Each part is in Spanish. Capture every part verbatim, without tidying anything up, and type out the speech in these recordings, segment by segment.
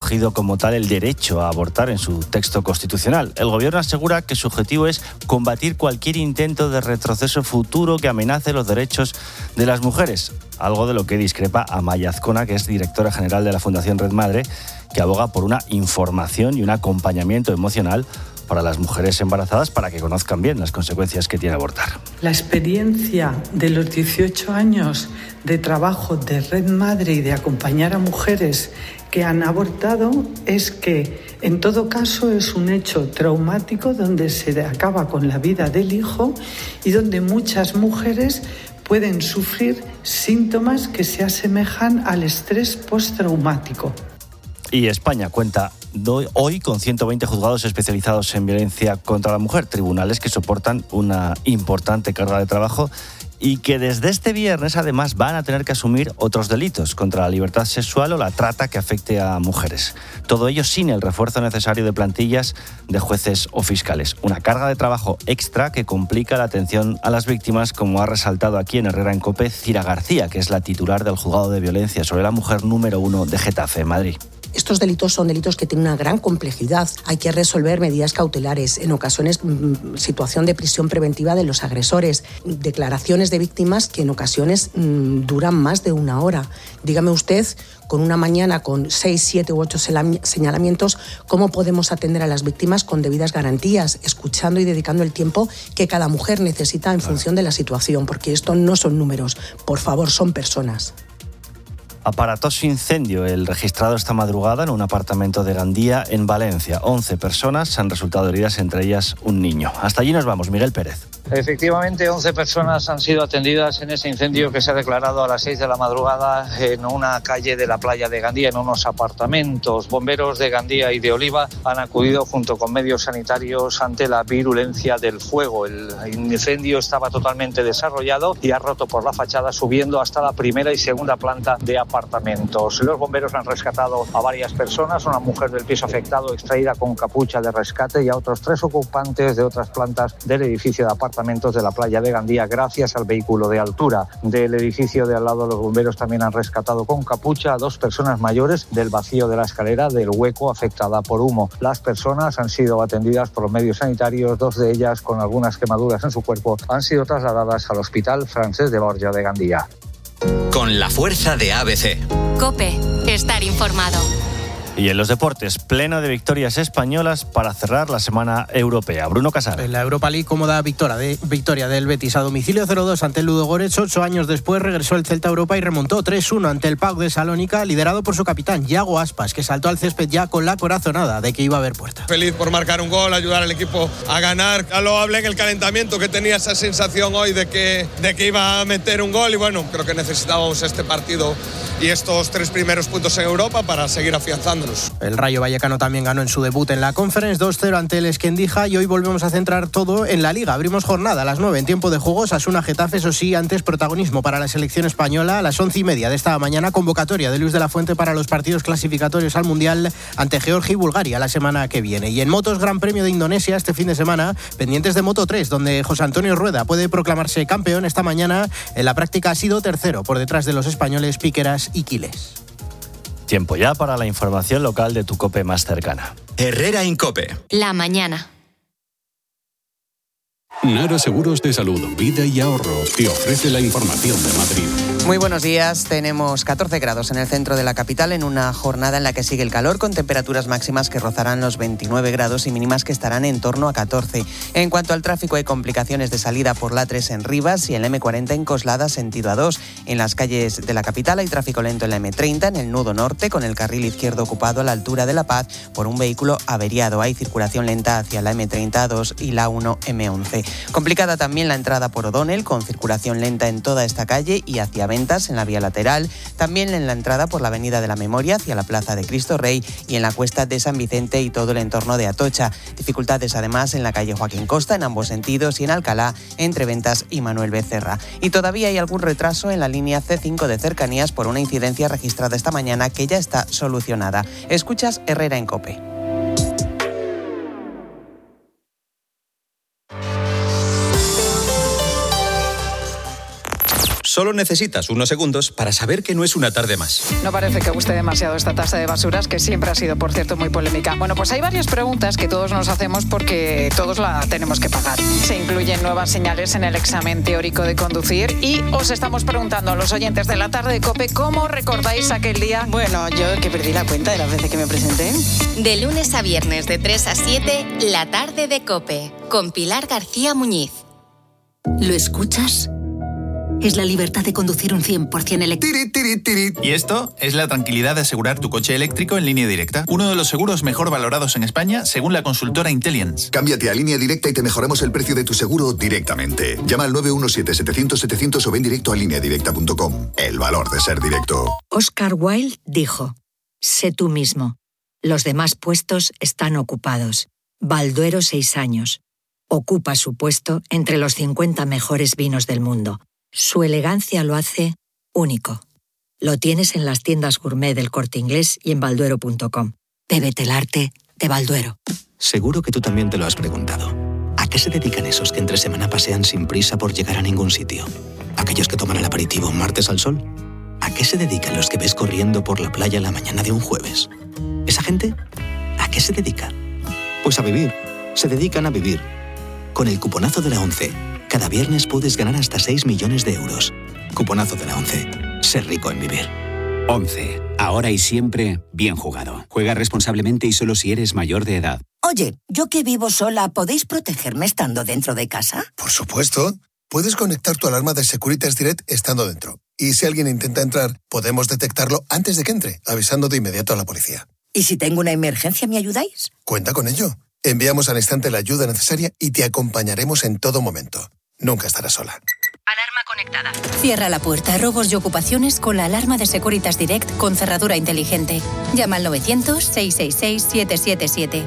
recogido como tal el derecho a abortar en su texto constitucional. El gobierno asegura que su objetivo es combatir cualquier intento de retroceso futuro que amenace los derechos de las mujeres, algo de lo que discrepa Amaia Azcona, que es directora general de la Fundación Red Madre, que aboga por una información y un acompañamiento emocional para las mujeres embarazadas para que conozcan bien las consecuencias que tiene abortar. La experiencia de los dieciocho años de trabajo de Red Madre y de acompañar a mujeres que han abortado es que en todo caso es un hecho traumático donde se acaba con la vida del hijo y donde muchas mujeres pueden sufrir síntomas que se asemejan al estrés postraumático. Y España cuenta hoy con ciento veinte juzgados especializados en violencia contra la mujer, tribunales que soportan una importante carga de trabajo y que desde este viernes además van a tener que asumir otros delitos contra la libertad sexual o la trata que afecte a mujeres. Todo ello sin el refuerzo necesario de plantillas de jueces o fiscales. Una carga de trabajo extra que complica la atención a las víctimas, como ha resaltado aquí en Herrera en COPE Cira García, que es la titular del Juzgado de Violencia sobre la Mujer número uno de Getafe, Madrid. Estos delitos son delitos que tienen una gran complejidad. Hay que resolver medidas cautelares, en ocasiones mmm, situación de prisión preventiva de los agresores, declaraciones de víctimas que en ocasiones mmm, duran más de una hora. Dígame usted, con una mañana con seis, siete u ocho señalamientos, ¿cómo podemos atender a las víctimas con debidas garantías, escuchando y dedicando el tiempo que cada mujer necesita en función de la situación? Porque esto no son números, por favor, son personas. Aparatoso incendio el registrado esta madrugada en un apartamento de Gandía, en Valencia. once personas han resultado heridas, entre ellas un niño. Hasta allí nos vamos, Miguel Pérez. Efectivamente, once personas han sido atendidas en ese incendio que se ha declarado a las seis de la madrugada en una calle de la playa de Gandía, en unos apartamentos. Bomberos de Gandía y de Oliva han acudido junto con medios sanitarios ante la virulencia del fuego. El incendio estaba totalmente desarrollado y ha roto por la fachada, subiendo hasta la primera y segunda planta de apartamentos. Los bomberos han rescatado a varias personas, una mujer del piso afectado extraída con capucha de rescate y a otros tres ocupantes de otras plantas del edificio de apartamentos de la playa de Gandía, gracias al vehículo de altura. Del edificio de al lado, los bomberos también han rescatado con capucha a dos personas mayores del vacío de la escalera del hueco afectada por humo. Las personas han sido atendidas por los medios sanitarios, dos de ellas con algunas quemaduras en su cuerpo han sido trasladadas al Hospital Francés de Borja de Gandía. Con la fuerza de A B C. COPE, estar informado. Y en los deportes, pleno de victorias españolas para cerrar la semana europea. Bruno Casar. En la Europa League, cómoda victoria, de, victoria del Betis a domicilio cero dos ante el Ludogorets. Ocho años después regresó el Celta a Europa y remontó tres uno ante el P A O K de Salónica, liderado por su capitán, Yago Aspas, que saltó al césped ya con la corazonada de que iba a haber puerta. Feliz por marcar un gol, ayudar al equipo a ganar. Ya lo hablé en el calentamiento, que tenía esa sensación hoy de que, de que iba a meter un gol y bueno, creo que necesitábamos este partido y estos tres primeros puntos en Europa para seguir afianzándonos. El Rayo Vallecano también ganó en su debut en la Conference dos cero ante el Esquendija y hoy volvemos a centrar todo en la Liga. Abrimos jornada a las nueve en tiempo de juego. Osasuna Getafe, eso sí, antes protagonismo para la selección española a las once y media de esta mañana. Convocatoria de Luis de la Fuente para los partidos clasificatorios al Mundial ante Georgia y Bulgaria la semana que viene. Y en motos, Gran Premio de Indonesia este fin de semana, pendientes de Moto tres, donde José Antonio Rueda puede proclamarse campeón. Esta mañana en la práctica ha sido tercero por detrás de los españoles Piqueras y Quiles. Tiempo ya para la información local de tu COPE más cercana. Herrera en COPE. La mañana. Nara Seguros de Salud, Vida y Ahorro te ofrece la información de Madrid. Muy buenos días. Tenemos catorce grados en el centro de la capital en una jornada en la que sigue el calor, con temperaturas máximas que rozarán los veintinueve grados y mínimas que estarán en torno a catorce. En cuanto al tráfico, hay complicaciones de salida por la tres en Rivas y en la eme cuarenta en Coslada sentido A dos. En las calles de la capital hay tráfico lento en la eme treinta en el nudo norte, con el carril izquierdo ocupado a la altura de La Paz por un vehículo averiado. Hay circulación lenta hacia la eme treinta A dos y la uno eme once. Complicada también la entrada por O'Donnell, con circulación lenta en toda esta calle y hacia Ventas en la vía lateral. También en la entrada por la Avenida de la Memoria hacia la Plaza de Cristo Rey y en la Cuesta de San Vicente y todo el entorno de Atocha. Dificultades además en la calle Joaquín Costa en ambos sentidos y en Alcalá entre Ventas y Manuel Becerra. Y todavía hay algún retraso en la línea ce cinco de cercanías por una incidencia registrada esta mañana que ya está solucionada. Escuchas Herrera en COPE. Solo necesitas unos segundos para saber que no es una tarde más. No parece que guste demasiado esta tasa de basuras, que siempre ha sido, por cierto, muy polémica. Bueno, pues hay varias preguntas que todos nos hacemos porque todos la tenemos que pagar. Se incluyen nuevas señales en el examen teórico de conducir y os estamos preguntando a los oyentes de la tarde de COPE cómo recordáis aquel día. Bueno, yo que perdí la cuenta de las veces que me presenté. De lunes a viernes de tres a siete, la tarde de COPE, con Pilar García Muñiz. ¿Lo escuchas? Es la libertad de conducir un cien por ciento eléctrico. Y esto es la tranquilidad de asegurar tu coche eléctrico en Línea Directa. Uno de los seguros mejor valorados en España, según la consultora Intelliance. Cámbiate a Línea Directa y te mejoramos el precio de tu seguro directamente. Llama al nueve uno siete, setecientos, setecientos o ven directo a línea directa punto com. El valor de ser directo. Oscar Wilde dijo: sé tú mismo. Los demás puestos están ocupados. Balduero, seis años. Ocupa su puesto entre los cincuenta mejores vinos del mundo. Su elegancia lo hace único. Lo tienes en las tiendas gourmet del Corte Inglés y en balduero punto com. Bébete el arte de Balduero. Seguro que tú también te lo has preguntado. ¿A qué se dedican esos que entre semana pasean sin prisa por llegar a ningún sitio? ¿Aquellos que toman el aperitivo un martes al sol? ¿A qué se dedican los que ves corriendo por la playa la mañana de un jueves? ¿Esa gente? ¿A qué se dedica? Pues a vivir. Se dedican a vivir. Con el cuponazo de la ONCE, cada viernes puedes ganar hasta seis millones de euros. Cuponazo de la ONCE. Ser rico en vivir. ONCE. Ahora y siempre, bien jugado. Juega responsablemente y solo si eres mayor de edad. Oye, yo que vivo sola, ¿podéis protegerme estando dentro de casa? Por supuesto. Puedes conectar tu alarma de Securitas Direct estando dentro. Y si alguien intenta entrar, podemos detectarlo antes de que entre, avisando de inmediato a la policía. ¿Y si tengo una emergencia, me ayudáis? Cuenta con ello. Enviamos al instante la ayuda necesaria y te acompañaremos en todo momento. Nunca estarás sola. Alarma conectada. Cierra la puerta a robos y ocupaciones con la alarma de Securitas Direct con cerradura inteligente. Llama al novecientos, seiscientos sesenta y seis, setecientos setenta y siete.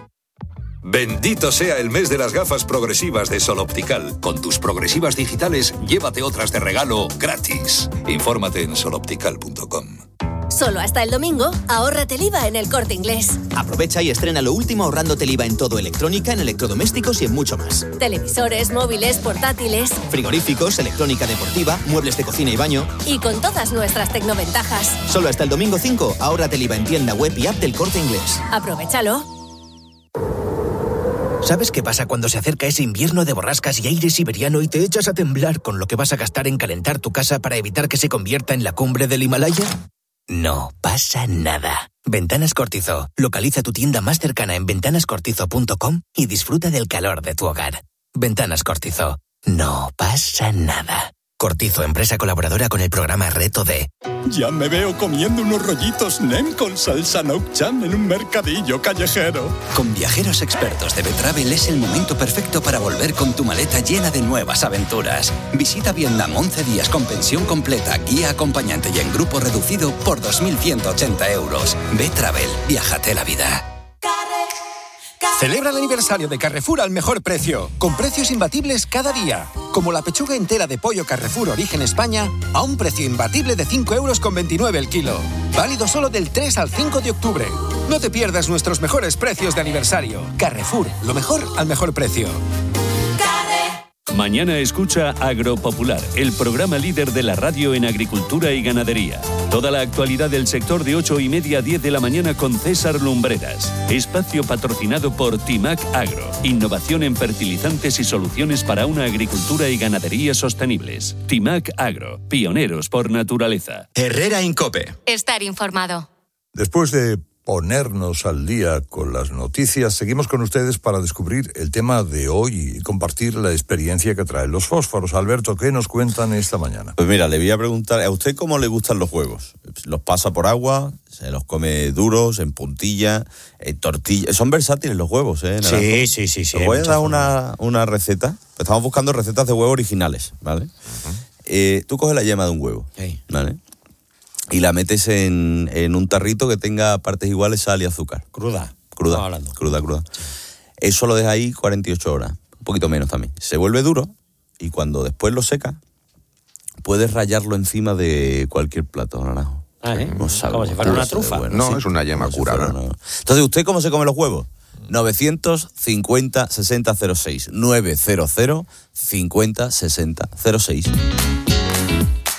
Bendito sea el mes de las gafas progresivas de Sol Optical. Con tus progresivas digitales, llévate otras de regalo gratis. Infórmate en sol optical punto com. Solo hasta el domingo, ahórrate el I V A en el Corte Inglés. Aprovecha y estrena lo último ahorrándote el I V A en todo electrónica, en electrodomésticos y en mucho más. Televisores, móviles, portátiles. Frigoríficos, electrónica deportiva, muebles de cocina y baño. Y con todas nuestras tecnoventajas. Solo hasta el domingo cinco, ahórrate el I V A en tienda web y app del Corte Inglés. Aprovechalo. ¿Sabes qué pasa cuando se acerca ese invierno de borrascas y aire siberiano y te echas a temblar con lo que vas a gastar en calentar tu casa para evitar que se convierta en la cumbre del Himalaya? No pasa nada. Ventanas Cortizo. Localiza tu tienda más cercana en ventanas cortizo punto com y disfruta del calor de tu hogar. Ventanas Cortizo. No pasa nada. Cortizo, empresa colaboradora con el programa Reto D. Ya me veo comiendo unos rollitos Nem con salsa Noucham en un mercadillo callejero. Con viajeros expertos de Betravel es el momento perfecto para volver con tu maleta llena de nuevas aventuras. Visita Vietnam once días con pensión completa, guía acompañante y en grupo reducido por dos mil ciento ochenta euros. Betravel, viájate la vida. Celebra el aniversario de Carrefour al mejor precio, con precios imbatibles cada día. Como la pechuga entera de pollo Carrefour Origen España, a un precio imbatible de cinco euros con veintinueve el kilo. Válido solo del tres al cinco de octubre. No te pierdas nuestros mejores precios de aniversario. Carrefour, lo mejor al mejor precio. Mañana escucha Agropopular, el programa líder de la radio en agricultura y ganadería. Toda la actualidad del sector de ocho y media a diez de la mañana con César Lumbreras. Espacio patrocinado por Timac Agro. Innovación en fertilizantes y soluciones para una agricultura y ganadería sostenibles. Timac Agro, pioneros por naturaleza. Herrera en COPE. Estar informado. Después de ponernos al día con las noticias, seguimos con ustedes para descubrir el tema de hoy y compartir la experiencia que traen los fósforos. Alberto, ¿qué nos cuentan esta mañana? Pues mira, le voy a preguntar, ¿a usted cómo le gustan los huevos? ¿Los pasa por agua? ¿Se los come duros, en puntilla, en tortilla? Son versátiles los huevos, ¿eh? Naranjo. Sí, sí, sí. sí Os voy a dar una, una receta. Estamos buscando recetas de huevo originales, ¿vale? Uh-huh. Eh, tú coges la yema de un huevo, sí. ¿Vale? Y la metes en, en un tarrito que tenga partes iguales, sal y azúcar. Cruda. Cruda, hablando. cruda, cruda. Sí. Eso lo deja ahí cuarenta y ocho horas, un poquito menos también. Se vuelve duro y cuando después lo seca, puedes rallarlo encima de cualquier plato naranjo. Ah, ¿eh? No sabe, como si fuera una trufa. Bueno, no, sí, es una yema curada. No. Entonces, ¿usted cómo se come los huevos? novecientos cincuenta sesenta cero seis. novecientos cincuenta sesenta cero seis.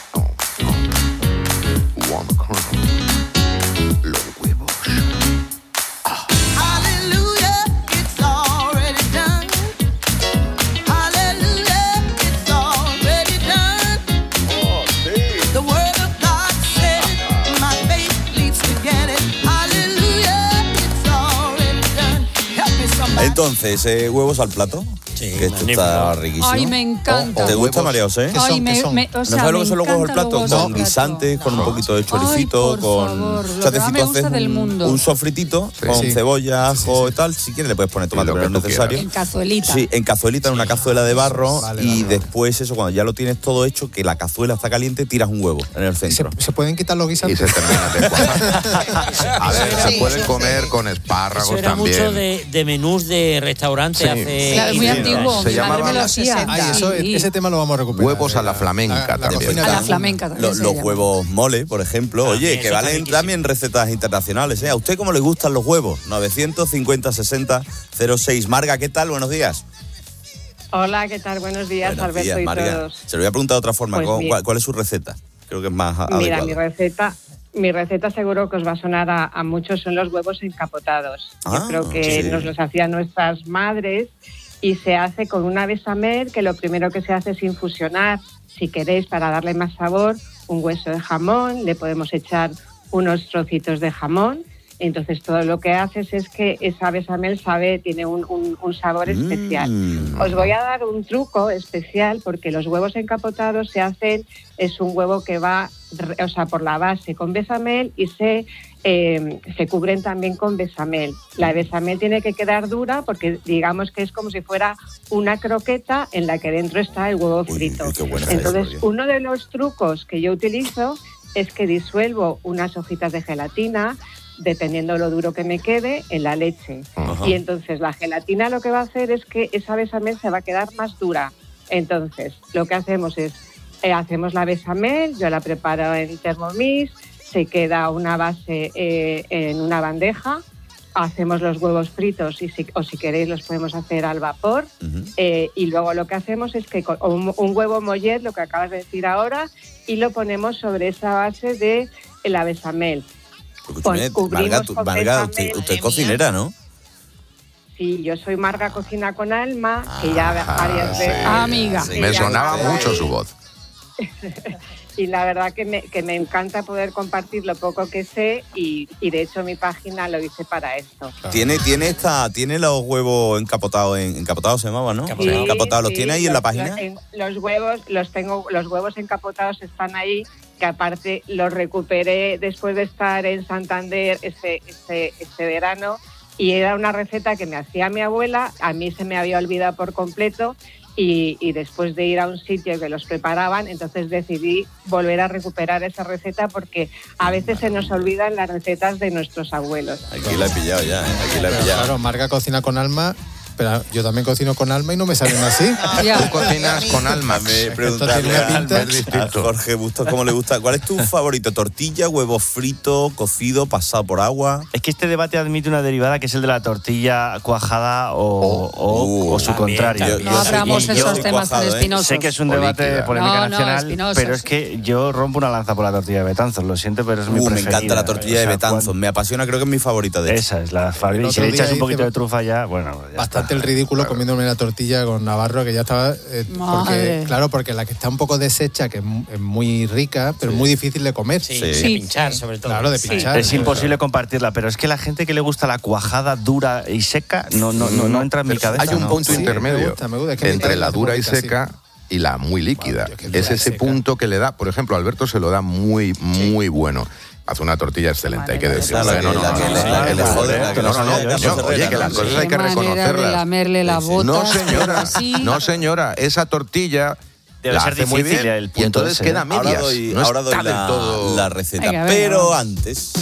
Entonces, eh, huevos al plato. Sí, que esto magnífico. Está riquísimo. Ay, me encanta. ¿Te gusta, María José? Ay, me, me, o sea, ¿No sabes lo que son los huevos al encantan plato? los huevos Con al guisantes, plato. con un poquito de choricito, Ay, por con... favor, O sea, lo que te más si me tú gusta haces del un, mundo. un sofritito Sí, con sí. cebolla, ajo y tal, si quieres le puedes poner tomate, pero no es necesario. En cazuelita. Sí, en cazuelita, en una cazuela de barro, Vale, y vale. después eso, cuando ya lo tienes todo hecho, que la cazuela está caliente, tiras un huevo en el centro. ¿Se pueden quitar los guisantes? Y se termina de cuajar. A ver, se pueden comer con espárragos Eso era también. mucho de, de menús de restaurante Sí. hace... Claro, es muy quince antiguo. años. Se Mi madre llamaba me lo la hacía. Ay, eso, Sí. ese tema lo vamos a recuperar. Huevos a la flamenca La- la también. cocina A la catalana. flamenca también Los, se los llama. huevos mole, por ejemplo. Oye, También, que eso está valen riquísimo. también recetas internacionales. ¿eh? ¿A usted cómo le gustan los huevos? novecientos cincuenta sesenta cero seis. Marga, ¿qué tal? Buenos días. Hola, ¿qué tal? Buenos días, Buenos Alberto días, y Marga. todos. Se lo voy a preguntar de otra forma. Pues ¿Cuál, mira. cuál- cuál es su receta? Creo que es más a- Mira, adecuado. mi receta, mi receta seguro que os va a sonar a, a muchos, son los huevos encapotados. Ah, Yo creo que sí. nos los hacían nuestras madres y se hace con una bechamel que lo primero que se hace es infusionar, si queréis, para darle más sabor, un hueso de jamón, le podemos echar unos trocitos de jamón. Entonces todo lo que haces es que esa bechamel sabe, tiene un, un- un sabor especial. Mm. Os voy a dar un truco especial porque los huevos encapotados se hacen, es un huevo que va, re- o sea, por la base con bechamel y se, eh, se cubren también con bechamel. La bechamel tiene que quedar dura porque digamos que es como si fuera una croqueta en la que dentro está el huevo frito. uy, qué buena Entonces historia. uno de los trucos que yo utilizo es que disuelvo unas hojitas de gelatina, dependiendo lo duro que me quede, en la leche. Ajá. Y entonces la gelatina lo que va a hacer es que esa bechamel se va a quedar más dura. Entonces, lo que hacemos es, eh, hacemos la bechamel, yo la preparo en Thermomix, se queda una base eh, en una bandeja, hacemos los huevos fritos y si, o si queréis los podemos hacer al vapor. Eh, y luego lo que hacemos es que con un, un huevo mollet, lo que acabas de decir ahora, y lo ponemos sobre esa base de la bechamel. Escúchame, Pon- cubrimos Marga, tú- con Marga, usted, bechamel. usted es cocinera, ¿no? Sí, yo soy Marga Cocina con Alma, que ya varias sí. veces... Amiga. que Me ya sonaba está mucho ahí. su voz. Y la verdad que me, que me encanta poder compartir lo poco que sé y, y de hecho mi página lo hice para esto. Tiene, tiene esta, tiene los huevos encapotados, en, encapotados se llamaban, ¿no? Sí, encapotados, ¿los sí, tiene ahí en la los- página? Los, en- los huevos los tengo, los huevos encapotados están ahí, que aparte los recuperé después de estar en Santander ese, ese, ese verano y era una receta que me hacía mi abuela, a mí se me había olvidado por completo. Y, y después de ir a un sitio que los preparaban, entonces decidí volver a recuperar esa receta porque a veces se nos olvidan las recetas de nuestros abuelos. Aquí la he pillado ya, ¿eh? Aquí la he pillado. Claro, Marga cocina con alma, pero yo también cocino con alma y no me salen así. Tú cocinas con alma. Me Esto preguntarle tiene a, pinta- a distinto. Jorge Bustos cómo le gusta. ¿Cuál es tu favorito? ¿Tortilla, huevo frito, cocido, pasado por agua? Es que este debate admite una derivada que es el de la tortilla cuajada o, o- Uh, o su también, contrario. también. No abramos Y yo- esos temas tan cuajado, ¿eh? espinosos. Sé que es un O debate líquida. de polémica No, no, nacional, espinosos. pero es que yo rompo una lanza por la tortilla de Betanzos, lo siento, pero es mi Uh, me preferida. encanta la tortilla O sea, de Betanzos. cuando- Me apasiona, creo que es mi favorita de hecho. Esa es la favorita. El Y si otro le echas día un poquito hice de trufa ya, bueno, ya Bastante está. el ridículo comiéndome la tortilla con Navarro, que ya estaba... eh, Madre. porque, claro, porque la que está un poco deshecha, que es mu- es muy rica, pero muy difícil de comer. Sí, Sí. de Sí. pinchar sobre todo. Claro, de Sí. pinchar. Es imposible compartirla, pero es que la gente que le gusta la cuajada dura y seca no, no, no, no entra en mi Pero cabeza. hay un ¿no? punto Sí, me intermedio gusta, me gusta, es que me entre encanta la la dura y cebollita seca y la muy líquida. Madre, qué dura Es y ese seca. punto que le da, por ejemplo, Alberto se lo da muy, muy bueno. Hace una tortilla excelente, hay que decirlo. La ¿eh? que- No, no, la no, que no, le- no, la que le no, jode, no, la que no, le no, jode, no, la que no, se oye, que arregla, las ¿no? cosas Qué hay que manera de reconocerlas. lamerle la bota. No, señora, así. no, señora, esa tortilla Debe la ser hace muy difícil bien el y punto entonces ese, queda a ¿eh? medias. Ahora doy, no ahora doy está del la, todo... la receta. Venga, venga, pero vamos. antes...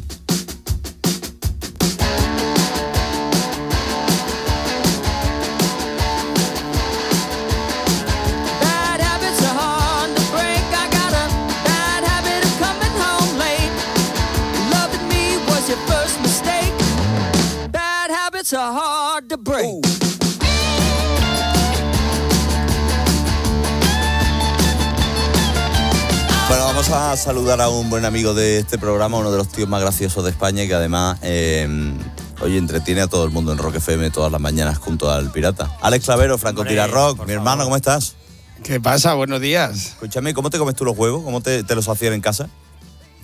Bad habits are hard to break. I got a bad habit of coming home late. Loving me was your first mistake. Bad habits are hard to break. Bueno, vamos a saludar a un buen amigo de este programa, uno de los tíos más graciosos de España y que además, eh, oye, entretiene a todo el mundo en Rock F M todas las mañanas junto al Pirata. Alex Clavero, Franco Hombre, Tirarrock, por mi favor. hermano, ¿cómo estás? ¿Qué pasa? Buenos días. Escúchame, ¿cómo te comes tú los huevos? ¿Cómo te, te los hacían en casa?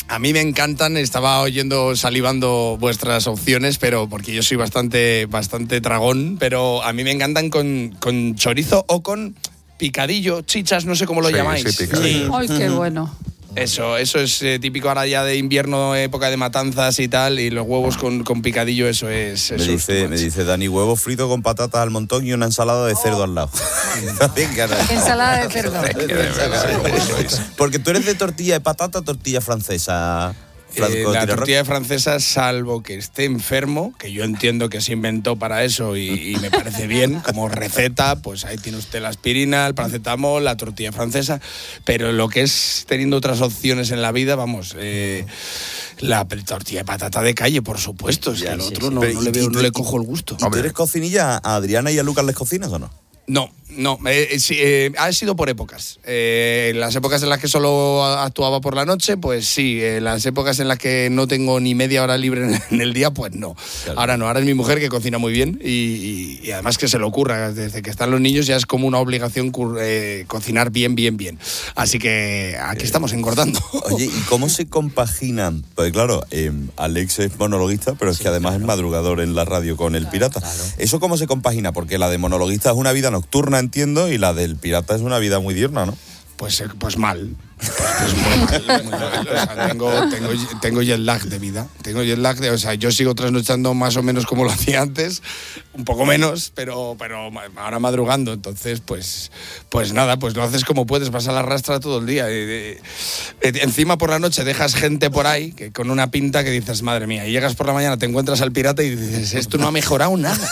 A mí me encantan, estaba oyendo, salivando vuestras opciones, pero porque yo soy bastante, bastante tragón, pero a mí me encantan con, con chorizo o con picadillo, chichas, no sé cómo lo Sí, llamáis. sí, picadillo. Ay, qué bueno. Eso, eso es eh, típico ahora ya de invierno, época de matanzas y tal, y los huevos con, con picadillo, eso es... Me Eso es dice, me dice Dani, huevo frito con patatas al montón y una ensalada de cerdo al lado. Ensalada de cerdo. Porque tú eres de tortilla de patata o tortilla francesa. Franco, Eh, la Tirarroc. tortilla francesa, salvo que esté enfermo, que yo entiendo que se inventó para eso y, y me parece bien, como receta, pues ahí tiene usted la aspirina, el paracetamol, la tortilla francesa, pero lo que es teniendo otras opciones en la vida, vamos, eh, la tortilla de patata de calle, por supuesto, es que al otro no, Pero, no ¿y- le veo, y- no le y- cojo el gusto. ¿Y tú eres cocinilla? ¿A Adriana y a Lucas les cocinas o no? No, no, eh, eh, sí, eh, ha sido por épocas. Eh, las épocas en las que solo actuaba por la noche, pues sí. Eh, las épocas en las que no tengo ni media hora libre en, en el día, pues no. Claro. Ahora no, ahora es mi mujer que cocina muy bien y, y- y además que se le ocurra. Desde que están los niños ya es como una obligación cur- eh, cocinar bien, bien, bien. Así que aquí estamos engordando. Oye, ¿y cómo se compaginan? Pues claro, eh, Alex es monologuista, pero es que además es madrugador en la radio con el pirata. ¿Eso cómo se compagina? Porque la de monologuista es una vida nocturna, entiendo, y la del pirata es una vida muy diurna, ¿no? Pues, eh, pues mal. Pues, pues muy mal, muy mal. O sea, tengo, tengo, tengo jet lag de vida. Tengo jet lag de, o sea, yo sigo trasnochando más o menos como lo hacía antes, un poco menos, pero, pero ahora madrugando. Entonces, pues, pues nada, pues lo haces como puedes, vas a la rastra todo el día. Eh, eh, encima por la noche dejas gente por ahí que con una pinta que dices, madre mía, y llegas por la mañana, te encuentras al pirata y dices, esto no ha mejorado nada.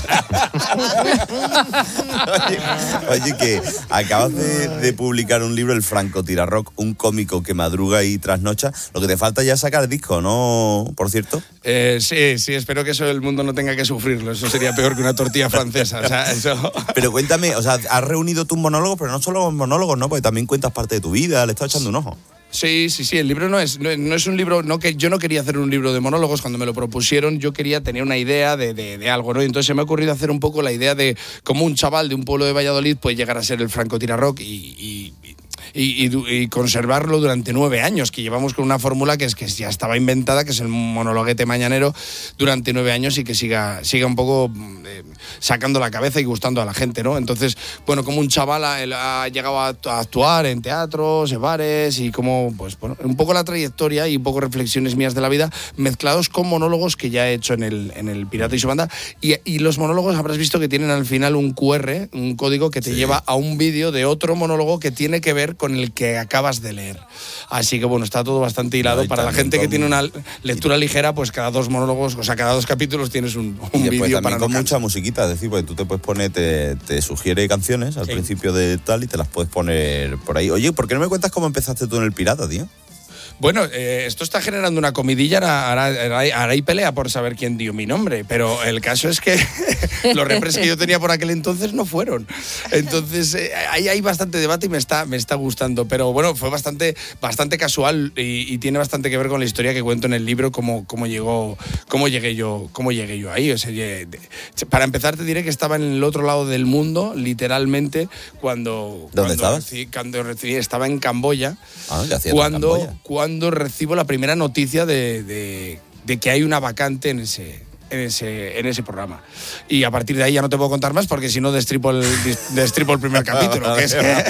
Oye, oye, que acabas de, de publicar un libro, El Franco Tirarroc, un cómico que madruga y trasnocha. Lo que te falta ya es sacar disco, ¿no? Por cierto. Eh, sí, sí, espero que eso el mundo no tenga que sufrirlo. Eso sería peor que una tortilla francesa. O sea, eso... Pero cuéntame, o sea, has reunido tus monólogos, pero no solo monólogos, ¿no? Porque también cuentas parte de tu vida, le estás echando un ojo. Sí, sí, sí, el libro no es, no, no es un libro, no que yo no quería hacer un libro de monólogos, cuando me lo propusieron yo quería tener una idea de, de, de algo, ¿no? Y entonces se me ha ocurrido hacer un poco la idea de cómo un chaval de un pueblo de Valladolid puede llegar a ser el Franco Tirarroc y, y, y, y, y conservarlo durante nueve años, que llevamos con una fórmula que es que ya estaba inventada, que es el monologuete mañanero, durante nueve años y que siga, siga un poco eh, sacando la cabeza y gustando a la gente, ¿no? Entonces, bueno, como un chaval ha, ha llegado a actuar en teatros, en bares y como, pues, bueno, un poco la trayectoria y un poco reflexiones mías de la vida mezclados con monólogos que ya he hecho en el, en el Pirata y su banda. Y, y los monólogos habrás visto que tienen al final un cu erre, un código que te sí. lleva a un vídeo de otro monólogo que tiene que ver con el que acabas de leer. Así que bueno, está todo bastante hilado. No, para la gente con... que tiene una lectura ligera, pues cada dos monólogos, o sea, cada dos capítulos tienes un, un vídeo para con no mucha musiquita, es decir, porque tú te puedes poner, te, te sugiere canciones al sí. principio de tal y te las puedes poner por ahí. Oye, ¿por qué no me cuentas cómo empezaste tú en el Pirata, tío? Bueno, eh, esto está generando una comidilla, ahora, ahora, ahora hay pelea por saber quién dio mi nombre, pero el caso es que los repres que yo tenía por aquel entonces no fueron. Entonces, eh, ahí hay bastante debate y me está, me está gustando, pero bueno, fue bastante, bastante casual y, y tiene bastante que ver con la historia que cuento en el libro, cómo, cómo, llegó, cómo, llegué, yo, cómo llegué yo ahí. O sea, para empezar te diré que estaba en el otro lado del mundo, literalmente, cuando... ¿Dónde cuando estabas? Recibí, cuando recibí, estaba en Camboya, ah, ¿qué hacías cuando, en Camboya? cuando cuando recibo la primera noticia de, de, de que hay una vacante en ese, en, ese, en ese programa. Y a partir de ahí ya no te puedo contar más porque si no destripo el, destripo el primer capítulo. Que es que,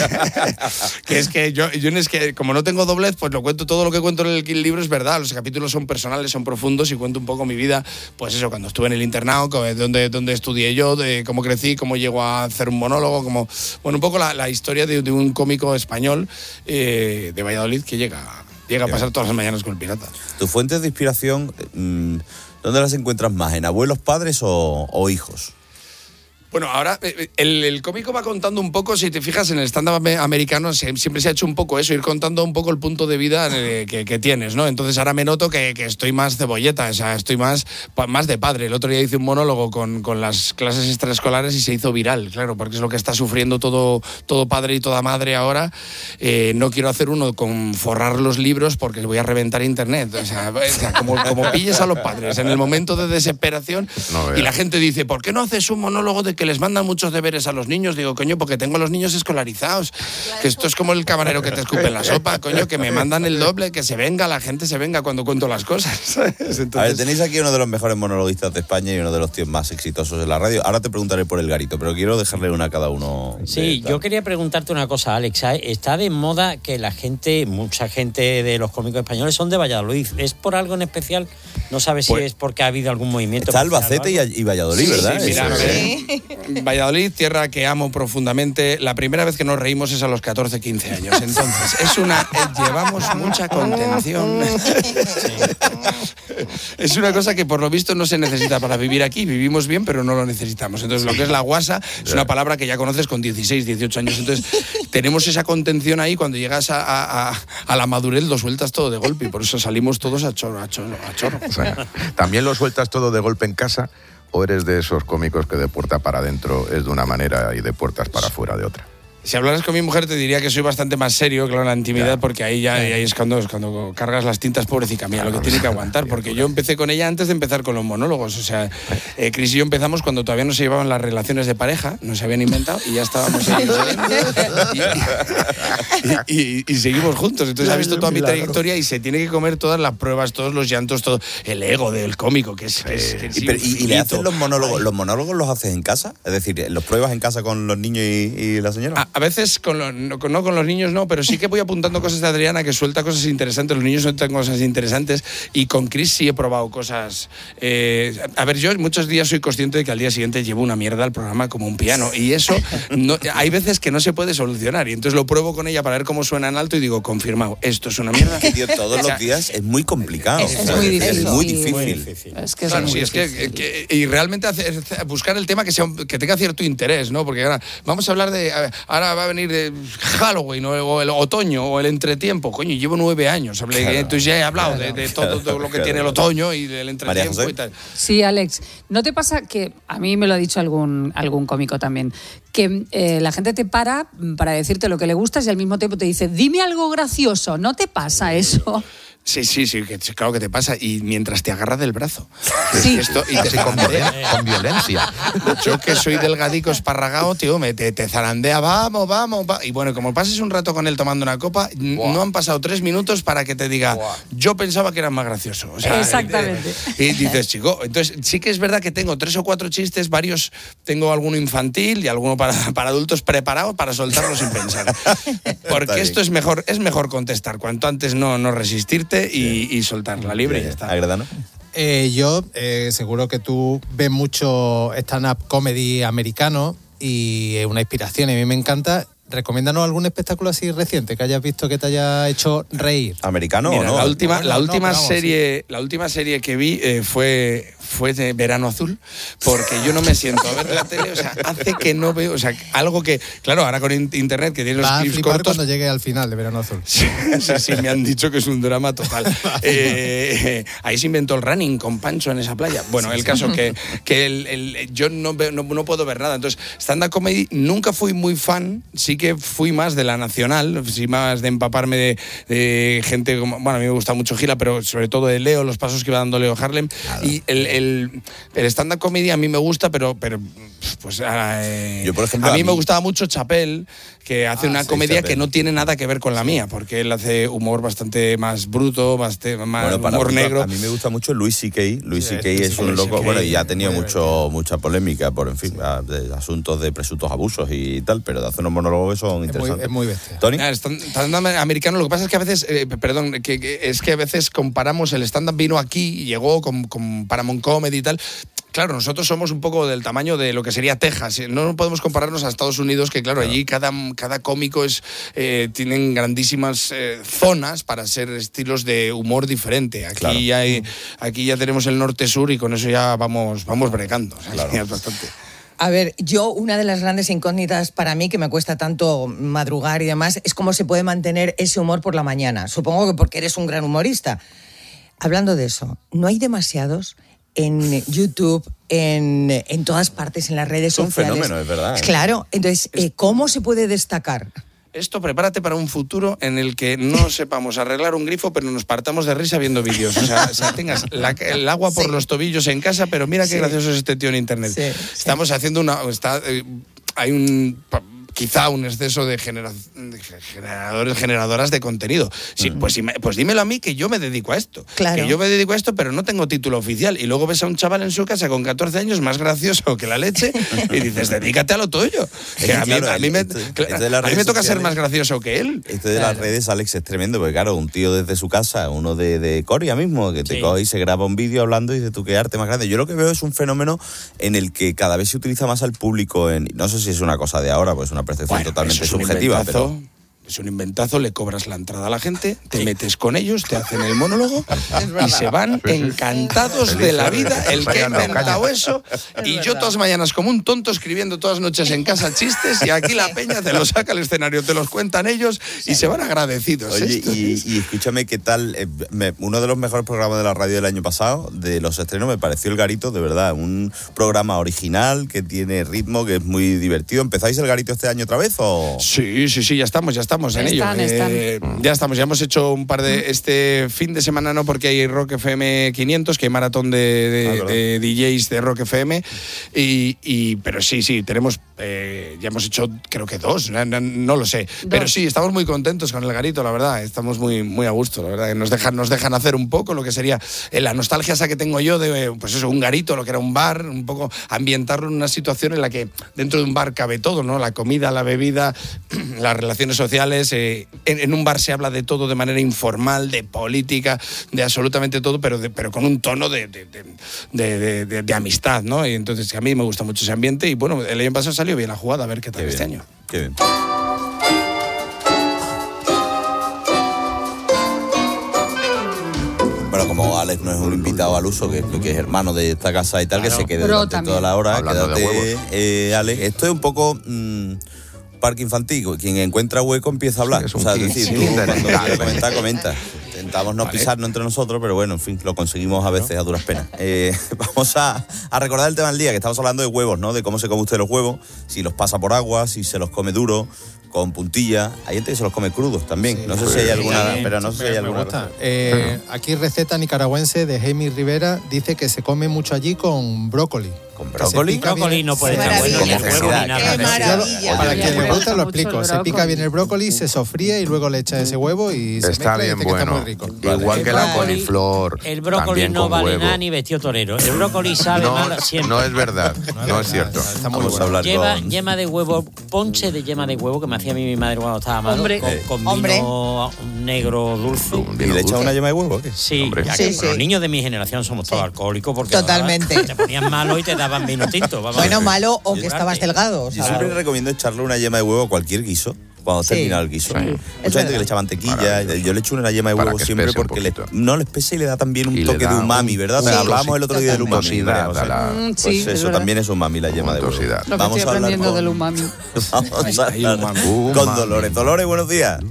que, es que yo, yo es que como no tengo doblez, pues lo cuento, todo lo que cuento en el libro es verdad. Los capítulos son personales, son profundos y cuento un poco mi vida, pues eso, cuando estuve en el internado, donde, donde estudié yo, de cómo crecí, cómo llego a hacer un monólogo, como, bueno, un poco la, la historia de, de un cómico español eh, de Valladolid que llega... Llega a pasar todas las mañanas con el Pirata. ¿Tus fuentes de inspiración, dónde las encuentras más? ¿En abuelos, padres o, o hijos? Bueno, ahora el, el cómico va contando un poco, si te fijas en el stand-up americano, siempre se ha hecho un poco eso, ir contando un poco el punto de vida que, que tienes, ¿no? Entonces ahora me noto que, que estoy más cebolleta, o sea, estoy más, más de padre. El otro día hice un monólogo con, con las clases extraescolares y se hizo viral, claro, porque es lo que está sufriendo todo, todo padre y toda madre ahora. Eh, no quiero hacer uno con forrar los libros porque voy a reventar internet. O sea, o sea como, como pilles a los padres en el momento de desesperación no, y la gente dice, ¿por qué no haces un monólogo de que les mandan muchos deberes a los niños. Digo, coño, porque tengo a los niños escolarizados. Que esto es como el camarero que te escupe en la sopa, coño, que me mandan el doble, que se venga, la gente se venga cuando cuento las cosas, ¿sabes? Entonces... A ver, tenéis aquí uno de los mejores monologuistas de España y uno de los tíos más exitosos de la radio. Ahora te preguntaré por el garito, pero quiero dejarle una a cada uno. Sí, yo quería preguntarte una cosa, Alex. Está de moda que la gente, mucha gente de los cómicos españoles son de Valladolid. ¿Es por algo en especial? No sabes si pues, es porque ha habido algún movimiento. Está Albacete y, y Valladolid, sí, ¿verdad? Sí, mira, sí. Valladolid, tierra que amo profundamente. La primera vez que nos reímos es a los catorce, quince años. Entonces, es una... llevamos mucha contención. Sí. Es una cosa que por lo visto no se necesita para vivir aquí. Vivimos bien, pero no lo necesitamos. Entonces, lo que es la guasa es una palabra que ya conoces con dieciséis, dieciocho años. Entonces, tenemos esa contención ahí. Cuando llegas a, a, a la madurez, lo sueltas todo de golpe. Y por eso salimos todos a chorro, a chorro, a chorro. O sea, ¿también lo sueltas todo de golpe en casa o eres de esos cómicos que de puerta para adentro es de una manera y de puertas para afuera de otra? Si hablaras con mi mujer te diría que soy bastante más serio, claro, en la intimidad, porque ahí ya ahí es cuando, es cuando cargas las tintas, pobrecita mía, lo que tiene que aguantar, porque yo empecé con ella antes de empezar con los monólogos. O sea, eh, Chris y yo empezamos cuando todavía no se llevaban las relaciones de pareja, no se habían inventado, y ya estábamos ahí, y, y, y, y seguimos juntos. Entonces ha visto toda mi trayectoria y se tiene que comer todas las pruebas, todos los llantos, todo el ego del cómico, que es... Que es, que es y, pero, y, y le hacen los monólogos, Ay. ¿los monólogos los haces en casa? Es decir, ¿los pruebas en casa con los niños y, y la señora? A, a veces con los, no, con, no con los niños no, pero sí que voy apuntando cosas de Adriana, que suelta cosas interesantes. Los niños sueltan cosas interesantes, y con Chris sí he probado cosas. Eh, a ver, yo muchos días soy consciente de que al día siguiente llevo una mierda al programa como un piano, y eso no, hay veces que no se puede solucionar, y entonces lo pruebo con ella para ver cómo suena en alto y digo, confirmado, esto es una mierda. Que, tío, todos los días es muy complicado. Es, es muy difícil. Es muy difícil. Muy difícil. Es que es claro, muy sí, difícil. Es que, que, y realmente hacer, buscar el tema que sea que tenga cierto interés, ¿no? Porque ahora vamos a hablar de, ahora va a venir de Halloween, ¿no? O el otoño, o el entretiempo. Coño, llevo nueve años, hablé, claro, entonces ya he hablado claro, de, de todo, todo lo que claro, tiene el otoño y del entretiempo y tal. Sí, Alex, ¿no te pasa que, a mí me lo ha dicho algún, algún cómico también, que eh, la gente te para para decirte lo que le gustas y al mismo tiempo te dice, dime algo gracioso? ¿No te pasa eso? Sí, sí, sí, claro que te pasa. Y mientras te agarra del brazo. Sí. Esto, y te con, con violencia. Yo que soy delgadico, esparragado, tío, me, te, te zarandea, vamos, vamos, va. Y bueno, como pases un rato con él tomando una copa, wow, no han pasado tres minutos para que te diga, wow, yo pensaba que era más gracioso. O sea, exactamente. Y, y dices, chico, entonces sí que es verdad que tengo tres o cuatro chistes, varios, tengo alguno infantil y alguno para, para adultos preparados para soltarlo sin pensar. Porque esto es mejor, es mejor contestar, cuanto antes no, no resistirte. Y, y soltarla libre y ya está. ¿Agradano? Eh, yo, eh, seguro que tú ves mucho stand-up comedy americano y es una inspiración, y a mí me encanta. Recomiéndanos algún espectáculo así reciente que hayas visto que te haya hecho reír. ¿Americano Mira, o no? La última, no, la no, última no, vamos, serie, sí. la última serie que vi eh, fue fue de Verano Azul, porque yo no me siento a ver la tele, o sea, hace que no veo, o sea, algo que, claro, ahora con internet que tiene los Va clips a flipar cortos. cuando llegue al final de Verano Azul. Sí, sí, sí, me han dicho que es un drama total. Eh, ahí se inventó el running con Pancho en esa playa. Bueno, sí, el sí. caso que, que el, el, yo no, veo, no, no puedo ver nada. Entonces, stand-up comedy nunca fui muy fan, sí que fui más de la nacional, sí más de empaparme de, de gente como, bueno, a mí me gusta mucho Gila, pero sobre todo de Leo, los pasos que iba dando Leo Harlem. Claro. Y el, el, el stand-up comedy a mí me gusta, pero, pero pues eh, yo, por ejemplo, a mí a mí me gustaba mucho Chappelle, que hace ah, una sí, comedia Chappelle, que no tiene nada que ver con la mía, porque él hace humor bastante más bruto, más, más bueno, para humor negro. A mí me gusta mucho Louis C K. Louis sí, C K es, es un loco, bueno, y ha tenido mucho, mucha polémica por, en fin, sí. de asuntos de presuntos abusos y tal, pero de hacer unos monólogos son interesantes. Es muy, es muy bestia. ¿Tony? Stand-up americano, lo que pasa es que a veces, eh, perdón, que, que es que a veces comparamos, el stand-up vino aquí y llegó con, con Paramount Comedy y tal. Claro, nosotros somos un poco del tamaño de lo que sería Texas. No podemos compararnos a Estados Unidos, que claro, allí cada, cada cómico es eh, tienen grandísimas eh, zonas para ser estilos de humor diferente. Aquí, claro. ya hay, aquí ya tenemos el norte-sur y con eso ya vamos, vamos bregando. O sea, claro. Es bastante. A ver, yo una de las grandes incógnitas para mí, que me cuesta tanto madrugar y demás, es cómo se puede mantener ese humor por la mañana. Supongo que porque eres un gran humorista. Hablando de eso, ¿no hay demasiados en YouTube, en, en todas partes, en las redes es un sociales? Es un fenómeno, es verdad. Claro, entonces, eh, ¿cómo se puede destacar? esto prepárate para un futuro en el que no sepamos arreglar un grifo, pero nos partamos de risa viendo vídeos. O sea, o sea tengas la, el agua por sí. los tobillos en casa, pero mira qué sí. gracioso es este tío en internet. Sí, Estamos sí. haciendo una... Está, eh, hay un... quizá un exceso de, genera, de generadores, generadoras de contenido. Sí, uh-huh. pues, pues dímelo a mí que yo me dedico a esto. Claro. Que yo me dedico a esto, pero no tengo título oficial. Y luego ves a un chaval en su casa con catorce años más gracioso que la leche y dices, dedícate a lo tuyo. Es que a, mí, claro, a, mí me, esto, claro, esto a mí me toca ser más gracioso que él. Esto de claro. las redes, Alex, es tremendo, porque claro, un tío desde su casa, uno de, de Coria mismo, que te sí. coge y se graba un vídeo hablando y dices tú, qué arte más grande. Yo lo que veo es un fenómeno en el que cada vez se utiliza más al público. En, no sé si es una cosa de ahora, pues es una percepción bueno, totalmente subjetiva, pero... Es un inventazo, le cobras la entrada a la gente, te sí. metes con ellos, te hacen el monólogo y se van encantados de la vida, el que ha inventado eso. Y yo todas mañanas como un tonto escribiendo todas las noches en casa chistes y aquí la peña te los saca al escenario, te los cuentan ellos y se van agradecidos. Oye, y, y escúchame, ¿qué tal? Eh, me, uno de los mejores programas de la radio del año pasado, de los estrenos, me pareció El Garito, de verdad. Un programa original que tiene ritmo, que es muy divertido. ¿Empezáis El Garito este año otra vez o...? Sí, sí, sí, ya estamos, ya estamos. Estamos en están, ello. Están. Eh, ya estamos, ya hemos hecho un par de... Este fin de semana no, porque hay Rock F M quinientos, que hay maratón de, de, ah, de D Js de Rock F M. Y, y, pero sí, sí, tenemos... Eh, ya hemos hecho, creo que dos, no, no, no lo sé. Dos. Pero sí, estamos muy contentos con El Garito, la verdad. Estamos muy, muy a gusto, la verdad. Nos dejan, nos dejan hacer un poco lo que sería eh, la nostalgia esa que tengo yo de, pues eso, un garito, lo que era un bar, un poco ambientarlo en una situación en la que dentro de un bar cabe todo, ¿no? La comida, la bebida, las relaciones sociales. Eh, en, en un bar se habla de todo de manera informal, de política, de absolutamente todo, pero, de, pero con un tono de, de, de, de, de, de amistad, ¿no? Y entonces a mí me gusta mucho ese ambiente y bueno, el año pasado salió bien la jugada, a ver qué tal qué este bien, año. Qué bien. Bueno, como Alex no es un invitado al uso, que, que es hermano de esta casa y tal, claro, que se quede durante también. toda la hora. Hablando quédate, eh, Alex. Esto es un poco... Mmm, parque infantil, quien encuentra hueco empieza a hablar. Sí, es un o sea, es decir, tú cuando quieras comentar, comenta. Intentamos no vale. pisarnos entre nosotros, pero bueno, en fin, lo conseguimos a veces a duras penas. Eh, vamos a, a recordar el tema del día, que estamos hablando de huevos, ¿no? De cómo se come usted los huevos, si los pasa por agua, si se los come duro, con puntilla. Hay gente que se los come crudos también. Sí, no sé sí, si hay alguna, sí, pero no sé si hay alguna. Eh, aquí receta nicaragüense de Jaime Rivera dice que se come mucho allí con brócoli. ¿Con brócoli? Brócoli bien. No puede estar bueno ni el huevo ni nada. Qué maravilla. Para quien le gusta lo explico. Se pica bien el brócoli, se sofríe y luego le echa ese huevo y se está mezcla bien y dice bueno. que está muy rico. Igual vale. que la coliflor. El brócoli no vale nada ni vestido torero. El brócoli sabe no, mal siempre. No es verdad, no, no es cierto. Está muy Vamos bueno. a hablar Lleva con... yema de huevo, ponche de yema de huevo que me hacía a mí mi madre cuando estaba malo. Hombre. Con, con Hombre. vino negro dulce. ¿Y le echaba una yema de huevo o qué? Sí, Hombre. ya sí, que sí. los niños de mi generación somos todos sí. alcohólicos porque totalmente. ¿verdad? Te ponían malo y te daban vino tinto. Vamos bueno, malo o que estabas delgado. Yo siempre le recomiendo echarle una yema de huevo a cualquier guiso. Cuando sí. termina el guiso. Sí. Mucha gente que le echa mantequilla. Yo le echo una yema de huevo siempre porque le, no le espesa y le da también un y toque de umami, ¿verdad? Sí. Hablábamos el otro día del umami. O sea, la... Pues sí, eso es también es umami, la yema de huevo. Lo que estoy aprendiendo con... del umami. Vamos a hablar con Dolores. Dolores, buenos días.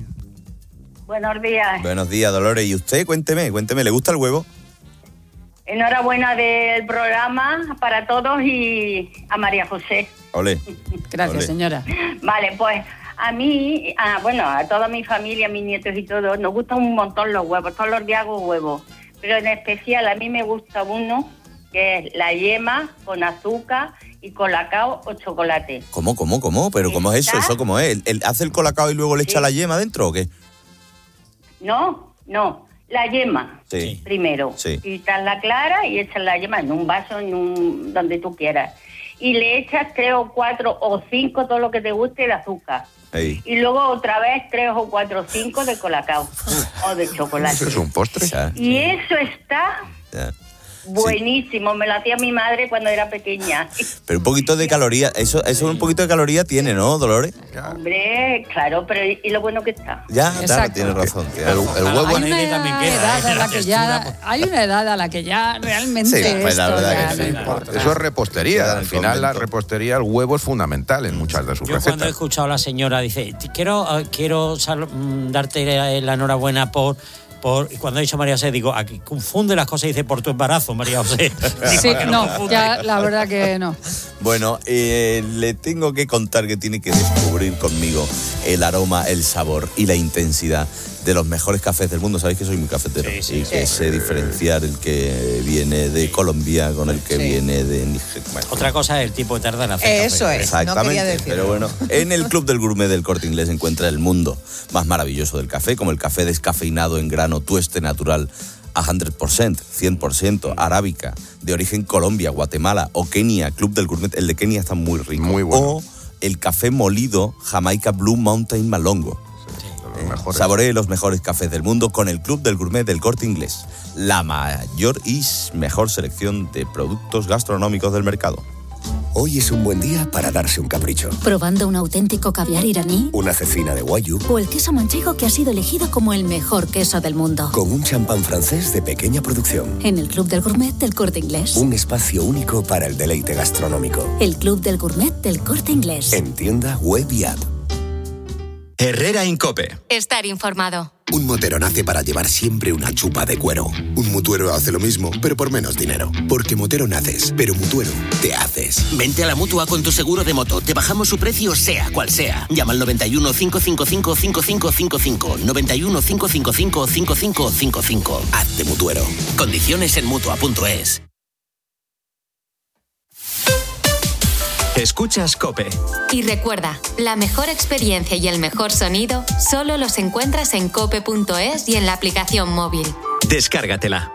Buenos días. Buenos días, Dolores. ¿Y usted? Cuénteme, cuénteme, ¿le gusta el huevo? Enhorabuena del programa para todos y a María José. Olé. Gracias, Olé. señora. Vale, pues a mí, a, bueno, a toda mi familia, a mis nietos y todo, nos gustan un montón los huevos. Todos los días hago huevos. Pero en especial a mí me gusta uno que es la yema con azúcar y colacao o chocolate. ¿Cómo, cómo, cómo? ¿Pero cómo es eso? ¿Eso cómo es? ¿El, el, ¿Hace el colacao y luego le echa sí. la yema dentro o qué? No, no. La yema, sí. primero. Sí. Quitas la clara y echas la yema en un vaso, en un donde tú quieras. Y le echas tres o cuatro o cinco, todo lo que te guste, de azúcar. Ey. Y luego otra vez tres o cuatro o cinco de colacao o de chocolate. ¿Eso es un postre? Ya. Y eso está... Ya. Buenísimo, sí. Me lo hacía mi madre cuando era pequeña. Pero un poquito de caloría, eso, eso un poquito de caloría tiene, ¿no, Dolores? Hombre, claro, pero ¿y lo bueno que está? Ya, claro, tiene razón. El, el huevo hay una también queda, edad a la que ya, hay una edad a la que ya realmente sí, pues la verdad ya que no sí. importa. Eso es repostería. Al final la repostería, el huevo es fundamental en muchas de sus Yo recetas. cuando he escuchado a la señora, dice, quiero, quiero sal, darte la, la enhorabuena por... Por, cuando ha dicho María José, digo, aquí confunde las cosas y dice por tu embarazo, María José. Sí, no, ya la verdad que no. Bueno, eh, le tengo que contar que tiene que descubrir conmigo el aroma, el sabor y la intensidad de los mejores cafés del mundo. Sabéis que soy muy cafetero Sí, sí, y sí. que sé diferenciar el que viene de Colombia con el que Sí. viene de Nigeria. Bueno, Otra cosa es el tipo de tarda en hacer Eso café. es, no exactamente, quería decirlo. pero bueno, en el Club del Gourmet del Corte Inglés se encuentra el mundo más maravilloso del café, como el café descafeinado en grano tueste natural a cien por ciento, cien por ciento, arábica, de origen Colombia, Guatemala o Kenia. Club del Gourmet, el de Kenia está muy rico. Muy bueno. O el café molido Jamaica Blue Mountain Malongo. Los mejores. Saboree los mejores cafés del mundo con el Club del Gourmet del Corte Inglés. La mayor y mejor selección de productos gastronómicos del mercado. Hoy es un buen día para darse un capricho. ¿Probando un auténtico caviar iraní? Una cecina de Wagyu ¿O el queso manchego que ha sido elegido como el mejor queso del mundo? con un champán francés de pequeña producción. En el Club del Gourmet del Corte Inglés. Un espacio único para el deleite gastronómico. El Club del Gourmet del Corte Inglés. En tienda, web y app. Herrera Incope. Estar informado. Un motero nace para llevar siempre una chupa de cuero. Un mutuero hace lo mismo, pero por menos dinero. Porque motero naces, pero mutuero te haces. Vente a la Mutua con tu seguro de moto. Te bajamos su precio sea cual sea. Llama al noventa y uno, cinco cinco cinco, cinco cinco cinco cinco. noventa y uno, cinco cinco cinco, cinco cinco cinco cinco. Hazte mutuero. Condiciones en Mutua punto es. Escuchas COPE. Y recuerda, la mejor experiencia y el mejor sonido solo los encuentras en cope punto es y en la aplicación móvil. Descárgatela.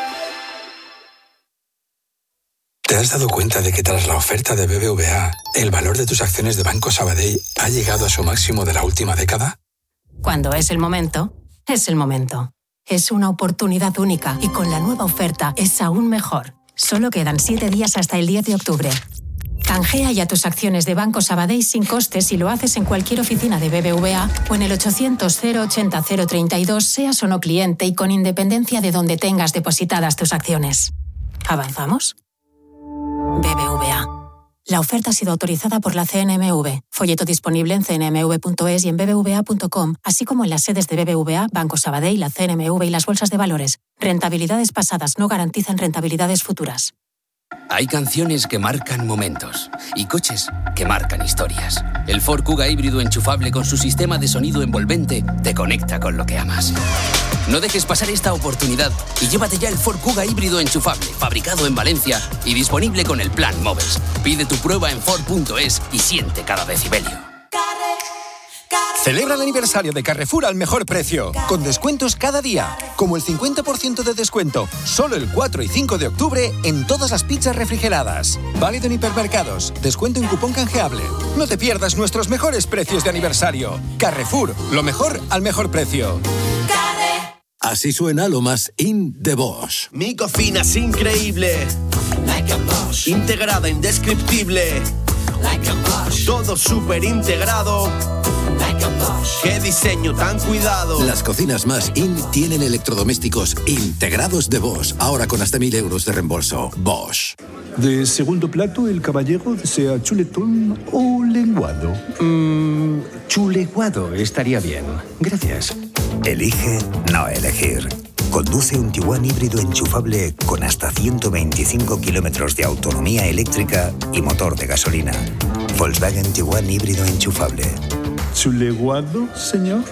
¿Te has dado cuenta de que tras la oferta de B B V A, el valor de tus acciones de Banco Sabadell ha llegado a su máximo de la última década? Cuando es el momento, es el momento. Es una oportunidad única y con la nueva oferta es aún mejor. Solo quedan siete días hasta el diez de octubre. Canjea ya tus acciones de Banco Sabadell sin costes si lo haces en cualquier oficina de B B V A o en el ochocientos, cero ochenta, cero treinta y dos, seas o no cliente y con independencia de donde tengas depositadas tus acciones. ¿Avanzamos? B B V A. La oferta ha sido autorizada por la C N M V. Folleto disponible en c n m v punto es y en b b v a punto com, así como en las sedes de B B V A, Banco Sabadell, la C N M V y las bolsas de valores. Rentabilidades pasadas no garantizan rentabilidades futuras. Hay canciones que marcan momentos y coches que marcan historias. El Ford Kuga híbrido enchufable con su sistema de sonido envolvente te conecta con lo que amas. No dejes pasar esta oportunidad y llévate ya el Ford Kuga híbrido enchufable, fabricado en Valencia y disponible con el plan Moves. Pide tu prueba en Ford punto es y siente cada decibelio. Celebra el aniversario de Carrefour al mejor precio, con descuentos cada día, como el cincuenta por ciento de descuento, solo el cuatro y cinco de octubre en todas las pizzas refrigeradas. Válido en hipermercados, descuento en cupón canjeable. No te pierdas nuestros mejores precios de aniversario. Carrefour, lo mejor al mejor precio. Así suena lo más in de Bosch. Mi cocina es increíble. Like a Bosch. Integrada, indescriptible. Like a Bosch. Todo súper integrado. Like a Bosch. Qué diseño tan cuidado. Las cocinas más in tienen electrodomésticos integrados de Bosch. Ahora con hasta mil euros de reembolso. Bosch. De segundo plato, el caballero desea chuletón o lenguado. Mmm, chuleguado estaría bien. Gracias. Elige no elegir. Conduce un Tiguan híbrido enchufable con hasta ciento veinticinco kilómetros de autonomía eléctrica y motor de gasolina. Volkswagen Tiguan híbrido enchufable. ¿Chuleguado, señor?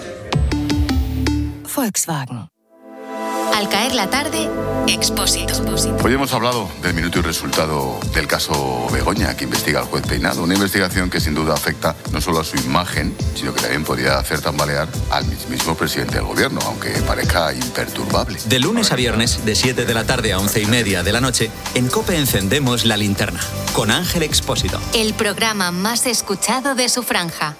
Volkswagen. Al caer la tarde, Expósito. Hoy hemos hablado del minuto y resultado del caso Begoña, que investiga el juez Peinado. Una investigación que sin duda afecta no solo a su imagen, sino que también podría hacer tambalear al mismo presidente del gobierno, aunque parezca imperturbable. De lunes a viernes, de siete de la tarde a once y media de la noche, en COPE encendemos la linterna, con Ángel Expósito. El programa más escuchado de su franja.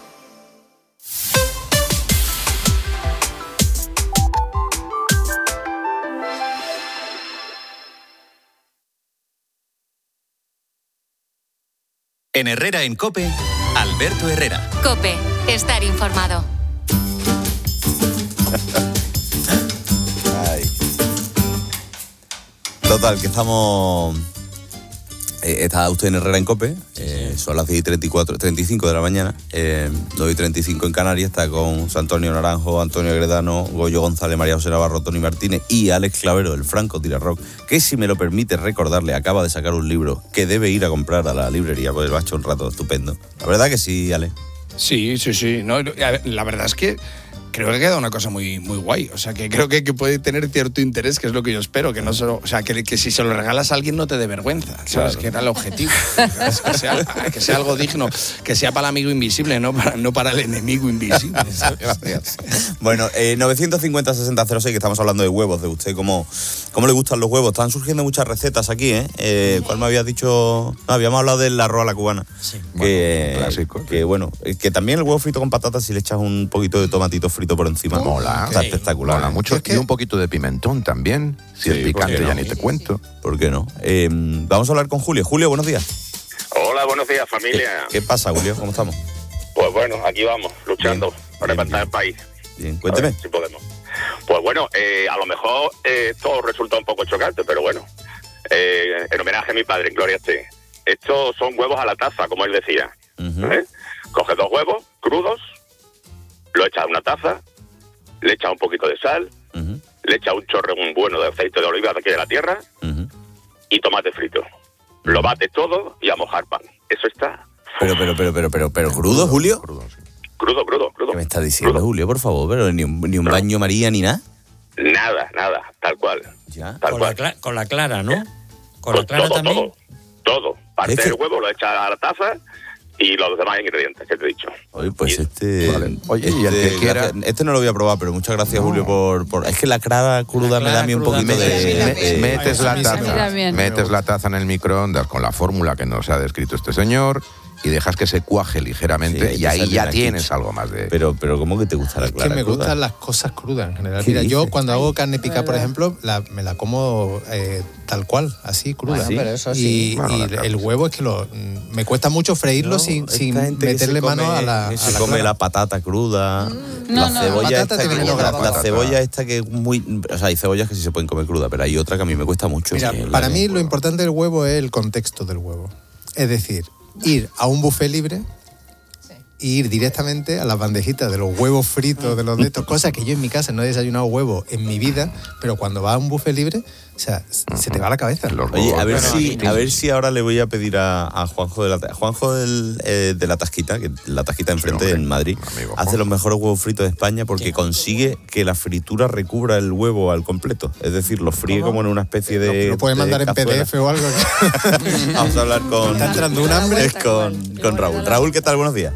En Herrera en COPE, Alberto Herrera. COPE, estar informado. Ay. Total, que estamos Eh, está usted en Herrera en COPE, eh, son las diez y treinta y cuatro, treinta y cinco de la mañana, eh, nueve y treinta y cinco en Canarias, está con Antonio Naranjo, Antonio Agredano, Goyo González, María José Navarro, Tony Martínez y Alex Clavero, el Franco Tirarrock, que si me lo permite recordarle, acaba de sacar un libro que debe ir a comprar a la librería, porque lo ha hecho un rato estupendo. La verdad que sí, Ale. Sí, sí, sí. No, la verdad es que creo que queda una cosa muy, muy guay. O sea, que creo que, que puede tener cierto interés, que es lo que yo espero. Que no solo, o sea, que, que si se lo regalas a alguien no te dé vergüenza. ¿Sabes? Claro. Que era el objetivo. Es que, sea, que sea algo digno, que sea para el amigo invisible, no para, no para el enemigo invisible. ¿Sabes? Bueno, eh, novecientos cincuenta sesenta cero seis, que estamos hablando de huevos, de usted, ¿cómo, cómo le gustan los huevos? Están surgiendo muchas recetas aquí, ¿eh? eh ¿Cuál me habías dicho? No, habíamos hablado del arroz a la cubana. Sí. Que, bueno, clásico. Que bueno, que también el huevo frito con patatas, si le echas un poquito de tomatito frito por encima. Oh, mola, está espectacular. Mola mucho. Es que... Y un poquito de pimentón también. Si sí, es picante, no? Ya ni te cuento. ¿Por qué no? Eh, vamos a hablar con Julio. Julio, buenos días. Hola, buenos días, familia. ¿Qué, qué pasa, Julio? ¿Cómo estamos? Pues bueno, aquí vamos, luchando bien, para bien, levantar bien. el país. Bien, cuénteme. Si podemos. Pues bueno, eh, a lo mejor eh, esto resulta un poco chocante, pero bueno. Eh, en homenaje a mi padre, en gloria esté. Estos son huevos a la taza, como él decía. Uh-huh. ¿Eh? Coges dos huevos crudos, lo echas a una taza, le echas un poquito de sal, uh-huh. le echas un chorro muy bueno de aceite de oliva de aquí de la tierra uh-huh. y tomate frito. Uh-huh. Lo bates todo y a mojar pan. Eso está. Pero, pero, pero, pero, pero, pero, ¿crudo, Julio? Crudo, sí. crudo, crudo, crudo. ¿Qué me estás diciendo, crudo. Julio, por favor? Pero ni un, ni un baño María ni nada. Nada, nada, tal cual. Ya. Tal con, cual. La cla- con la clara, ¿no? Con la clara todo, también. Todo, todo. Parte Es que- del huevo, lo echas a la taza y los demás ingredientes que te he dicho. Oye, pues Y- este, Vale. Oye, y el este, que quiera- gracias- este no lo voy a probar, pero muchas gracias, Julio, por, por... Es que la clara cruda La me da a mí un clara poquito cruda de... me da- de- Me- metes la taza, Mira bien. metes la taza en el microondas con la fórmula que nos ha descrito este señor y dejas que se cuaje ligeramente Sí, y ahí te ya sale tienes aquí. algo más de... Pero, pero ¿cómo que te gusta la Es que clara me cruda? gustan las cosas crudas en general. ¿Qué Mira, yo dices? cuando hago carne picada, por verdad. ejemplo, la- me la como eh, tal cual, así, cruda. Bueno, pero eso sí. Y, Bueno, y la carne, el sí. huevo es que lo, mm, me cuesta mucho freírlo No, sin, esta sin gente que meterle se come- mano a la, que a se la come clara. la patata cruda, No, la no, cebolla patata esta tiene que, menos la, grasa. la cebolla esta que es muy... O sea, hay cebollas que sí se pueden comer cruda, pero hay otra que a mí me cuesta mucho. Mira, Sí, la para de- mí lo importante del huevo es el contexto del huevo. Es decir, ir a un buffet libre y ir directamente a las bandejitas de los huevos fritos, de los de estos, cosas que yo en mi casa no he desayunado huevo en mi vida, pero cuando vas a un buffet libre, o sea, se te va la cabeza. Los Oye, huevos a ver, de- si, a ver si ahora le voy a pedir a, a Juanjo de la Juanjo del, eh, de la Tasquita, que la Tasquita enfrente hombre, en Madrid, amigo hace Juanjo. los mejores huevos fritos de España porque consigue que la fritura recubra el huevo al completo. Es decir, lo fríe como en una especie de... Lo puedes de mandar en P D cazuela. F o algo. Vamos a hablar con, Está entrando un hambre. con, con Raúl. Raúl, ¿qué tal? Buenos días.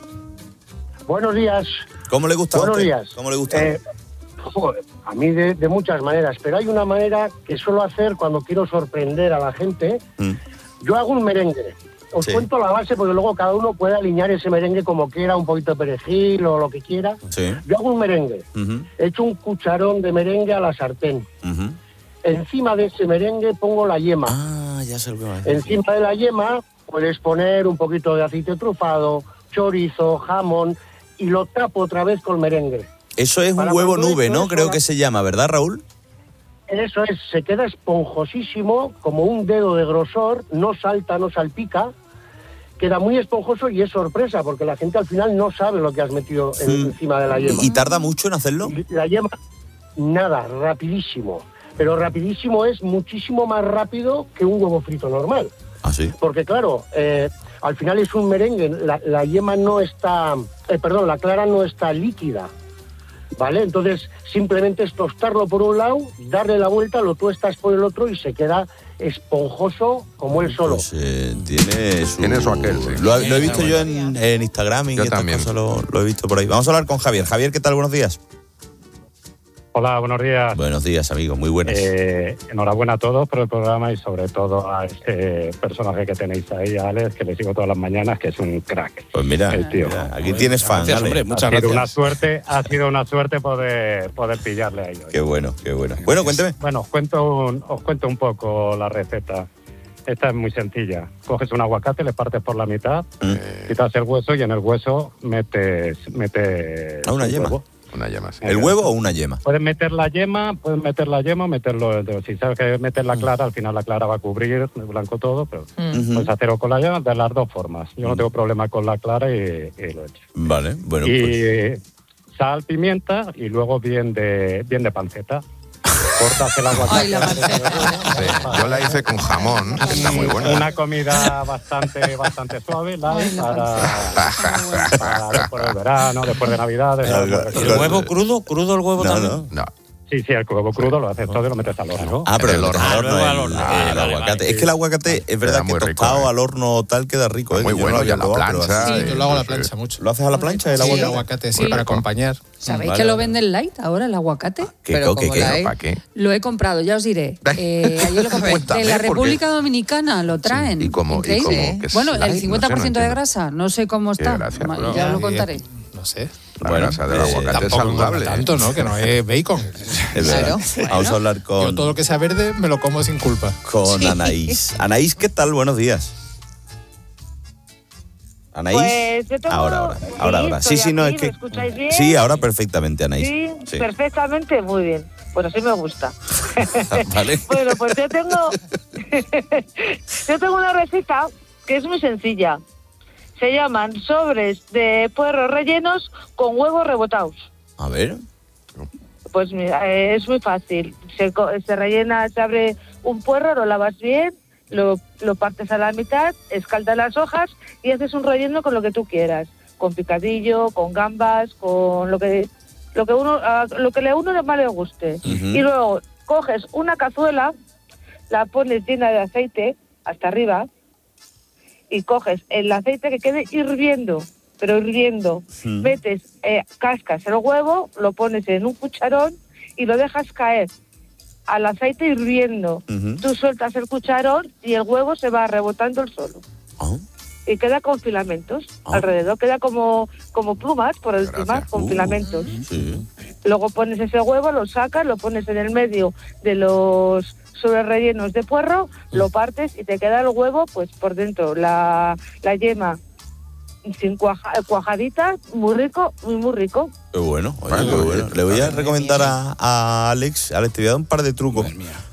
Buenos días. ¿Cómo le gusta a Buenos usted? días. ¿Cómo le gusta? Eh, joder, a mí de, de muchas maneras, pero hay una manera que suelo hacer cuando quiero sorprender a la gente. Mm. Yo hago un merengue. Os Sí. cuento la base porque luego cada uno puede alinear ese merengue como quiera, un poquito de perejil o lo que quiera. Sí. Yo hago un merengue. Ujú, He hecho un cucharón de merengue a la sartén. ujú. Encima de ese merengue pongo la yema. Ah, ya sé lo que va a decir. Encima de la yema puedes poner un poquito de aceite trufado, chorizo, jamón y lo tapo otra vez con merengue. Eso es un Para huevo cuando nube, esto ¿no? es Creo una- que se llama, ¿verdad, Raúl? Eso es, se queda esponjosísimo, como un dedo de grosor, no salta, no salpica, queda muy esponjoso y es sorpresa, porque la gente al final no sabe lo que has metido en- Mm. encima de la yema. ¿Y tarda mucho en hacerlo? La yema, nada, rapidísimo. Pero rapidísimo es muchísimo más rápido que un huevo frito normal. Ah, sí. Porque claro, eh, al final es un merengue, la, la yema no está, eh, perdón, la clara no está líquida, ¿vale? Entonces simplemente es tostarlo por un lado, darle la vuelta, lo tuestas por el otro y se queda esponjoso como él solo. Pues eh, tiene su... Tiene su aquel, sí. Lo, lo he visto yo en, en Instagram y Yo estas también. cosas lo, lo he visto por ahí. Vamos a hablar con Javier. Javier, ¿qué tal? Buenos días. Hola, buenos días. Buenos días, amigo. Muy buenas. Eh, enhorabuena a todos por el programa y sobre todo a ese personaje que tenéis ahí, a Alex, que le sigo todas las mañanas, que es un crack. Pues mira, El tío. mira, aquí tienes fan, Gracias, Ale. hombre, muchas ha sido gracias. Una suerte, ha sido una suerte poder, poder pillarle ahí hoy. Qué bueno, qué bueno. Bueno, cuénteme. Bueno, os cuento, un, os cuento un poco la receta. Esta es muy sencilla. Coges un aguacate, le partes por la mitad, Mm. quitas el hueso y en el hueso metes, metes Ah, una un yema. huevo. Una yema, sí. ¿El huevo o una yema? Puedes meter la yema, puedes meter la yema o meterlo. Si sabes que meter la clara, al final la clara va a cubrir el blanco todo, pero Mm. puedes hacerlo con la yema de las dos formas. Yo no tengo problema con la clara y, y lo he hecho. Vale, bueno, y pues. sal, pimienta y luego bien de bien de panceta. Cortas el aguacate. Ay, la Sí, yo la hice con jamón, está muy buena. Una comida bastante bastante suave, light, para, para después del verano, después de Navidad. ¿El huevo crudo? ¿Crudo el huevo No, también? no. Sí, sí, el huevo crudo lo haces todo y lo metes al horno. Ah, pero el horno, Ah, al horno, luego el, al horno. el Ah, vale, aguacate. vale. Es que el aguacate es verdad Queda que muy rico, tostado eh. al horno tal queda rico, ¿eh? Muy Yo no bueno, lo y a había la probado, pero plancha. así- Sí, yo lo hago a la plancha mucho. ¿Lo haces a la plancha el Sí, aguacate? el aguacate, sí, Muy para rico. acompañar. ¿Sabéis Vale, que lo vale. venden light ahora, el aguacate? ¿Qué, Pero co- qué, como qué? la hay- ¿Para qué? Lo he comprado, ya os diré. Eh, ayer lo compré. Cuéntame, En la porque- República Dominicana lo traen. ¿Y cómo- y Increíble. cómo que es Bueno, light? el cincuenta por ciento No sé, no de entiendo. grasa, no sé cómo Qué está. gracia, Ma- bueno. ya lo Y, contaré. No sé. La Bueno, grasa del eh, aguacate es Tampoco engorda saludable. tanto, ¿no? Que no es bacon. Es verdad. Claro. Vamos a hablar Yo con, todo lo que sea verde me lo como sin culpa. con Anaís. Anaís, ¿qué tal? Buenos días. Anaís. Pues yo tengo- ahora, ahora, sí, ahora, ahora. Sí, estoy sí, no, aquí, es que. ¿me escucháis bien? Sí, ahora perfectamente, Anaís. Sí, Sí. perfectamente, muy bien. Pues así me gusta. Vale. Bueno, pues yo tengo yo tengo una receta que es muy sencilla. Se llaman sobres de puerros rellenos con huevos rebotados. A ver. Pues mira, eh, es muy fácil. Se, co- se rellena, se abre un puerro, lo lavas bien, lo, lo partes a la mitad, escaldas las hojas y haces un relleno con lo que tú quieras. Con picadillo, con gambas, con lo que lo que uno a lo que a uno más le guste. Ujú. Y luego coges una cazuela, la pones llena de aceite hasta arriba y coges el aceite que quede hirviendo, pero hirviendo. Mm. Metes, eh, cascas el huevo, lo pones en un cucharón y lo dejas caer al aceite hirviendo. Ujú. Tú sueltas el cucharón y el huevo se va rebotando el solo. Y queda con filamentos alrededor, queda como, como plumas por encima, con filamentos. Sí. Luego pones ese huevo, lo sacas, lo pones en el medio de los sobres rellenos de puerro, lo partes y te queda el huevo pues por dentro, la, la yema sin cuaja, cuajadita, muy rico, muy muy rico. Qué bueno, oye, qué bueno. Le voy a recomendar a, a Alex, Alex, te voy a dar un par de trucos.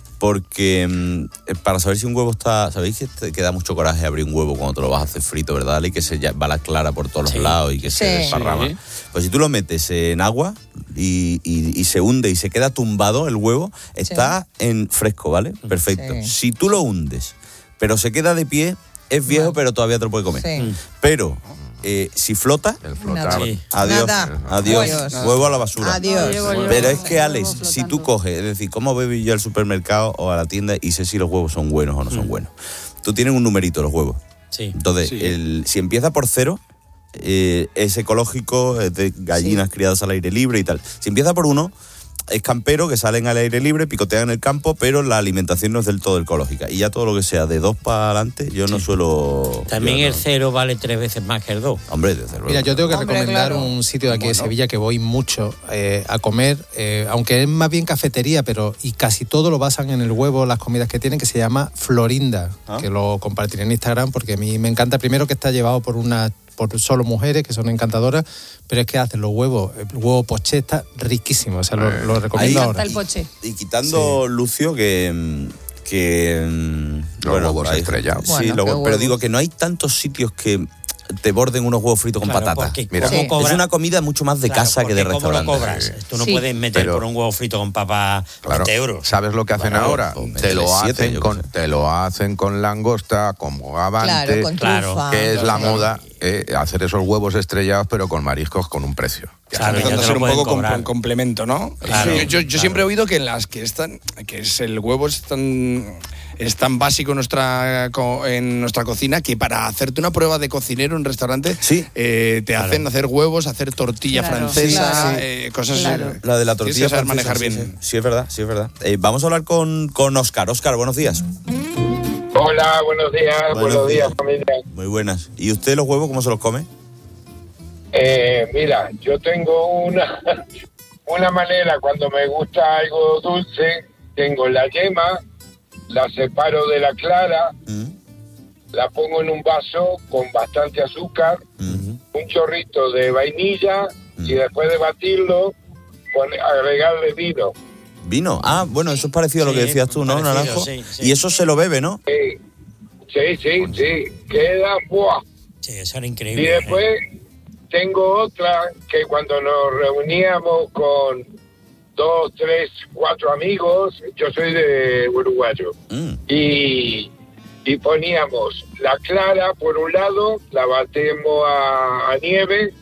Porque mm, eh, para saber si un huevo está... ¿Sabéis que te queda mucho coraje abrir un huevo cuando te lo vas a hacer frito, verdad? Y que se ya- va la clara por todos Sí. los lados y que se Sí. desparrama. Sí. Pues si tú lo metes en agua y, y- y se hunde y se queda tumbado el huevo, está en fresco, ¿vale? Perfecto. Sí. Si tú lo hundes, pero se queda de pie, es viejo, pero todavía te lo puede comer. Sí. Pero... eh, si flota, flotar. Sí. adiós, Nada. adiós, Adiós. huevo a la basura. Adiós. Llevo yo. Pero es que, Alex, si tú coges, es decir, ¿cómo voy yo al supermercado o a la tienda y sé si los huevos son buenos o no son buenos? Tú tienes un numerito los huevos. Sí. Entonces, Sí. el, si empieza por cero, eh, es ecológico, es de gallinas criadas al aire libre y tal. Si empieza por uno, es campero, que salen al aire libre, picotean en el campo, pero la alimentación no es del todo ecológica. Y ya todo lo que sea de dos para adelante, yo no suelo... También yo el no- cero vale tres veces más que el dos. Hombre, desde luego. Mira, yo tengo que Hombre, recomendar claro. un sitio de aquí de Bueno. Sevilla que voy mucho eh, a comer, eh, aunque es más bien cafetería, pero y casi todo lo basan en el huevo, las comidas que tienen, que se llama Florinda, Ah. que lo compartiré en Instagram porque a mí me encanta. Primero que está llevado por una por solo mujeres que son encantadoras, pero es que hacen los huevos, el huevo poché está riquísimo, o sea, lo, lo recomiendo Ahí- ahora. El poche. Y quitando Lucio, que. mm, que mm, Los huevos hay- estrellados. Sí, Bueno, los qué huevos, pero huevos. digo que no hay tantos sitios que te borden unos huevos fritos con Claro, patata. porque Mira, ¿cómo es cobra- una comida mucho más de Claro, casa que de porque ¿cómo lo restaurante. cobras? Tú no Sí. puedes meter Pero- por un huevo frito con papa Claro. veinte euros. ¿Sabes lo que hacen Claro, ahora? pues Te lo, métele siete, hacen yo con, te lo hacen con langosta, con bogavante, Claro, con trufa. que es la Claro. moda, eh, hacer esos huevos estrellados pero con mariscos con un precio. Está empezando a ser un poco com- un complemento, ¿no? Claro, yo yo- yo claro. siempre he oído que en las que están, que es el huevo es tan, es tan básico en nuestra, co- en nuestra cocina que para hacerte una prueba de cocinero en un restaurante eh, te hacen hacer huevos, hacer tortilla Claro. francesa, Sí, sí. eh, cosas Claro. La de la tienes tortilla que saber francesa, manejar sí, bien. Sí, sí, es verdad, sí, es verdad. Eh, vamos a hablar con, con Oscar. Oscar, buenos días. Hola, buenos días, buenos, días, familia. Muy buenas. ¿Y usted los huevos cómo se los come? Eh, mira, yo tengo una, una manera cuando me gusta algo dulce, tengo la yema, la separo de la clara, la pongo en un vaso con bastante azúcar, un chorrito de vainilla y después de batirlo pone- agregarle vino. ¿Vino? Ah, bueno, eso es parecido a lo que Sí, decías tú, ¿no, parecido, Naranjo? sí, sí. Y eso se lo bebe, ¿no? Sí, sí, sí, sí. Queda, ¡buah! Sí, eso era Y increíble. después tengo otra que cuando nos reuníamos con dos, tres, cuatro amigos, yo soy de uruguayo, Mm. y, y poníamos la clara por un lado, la batemos a, a nieve,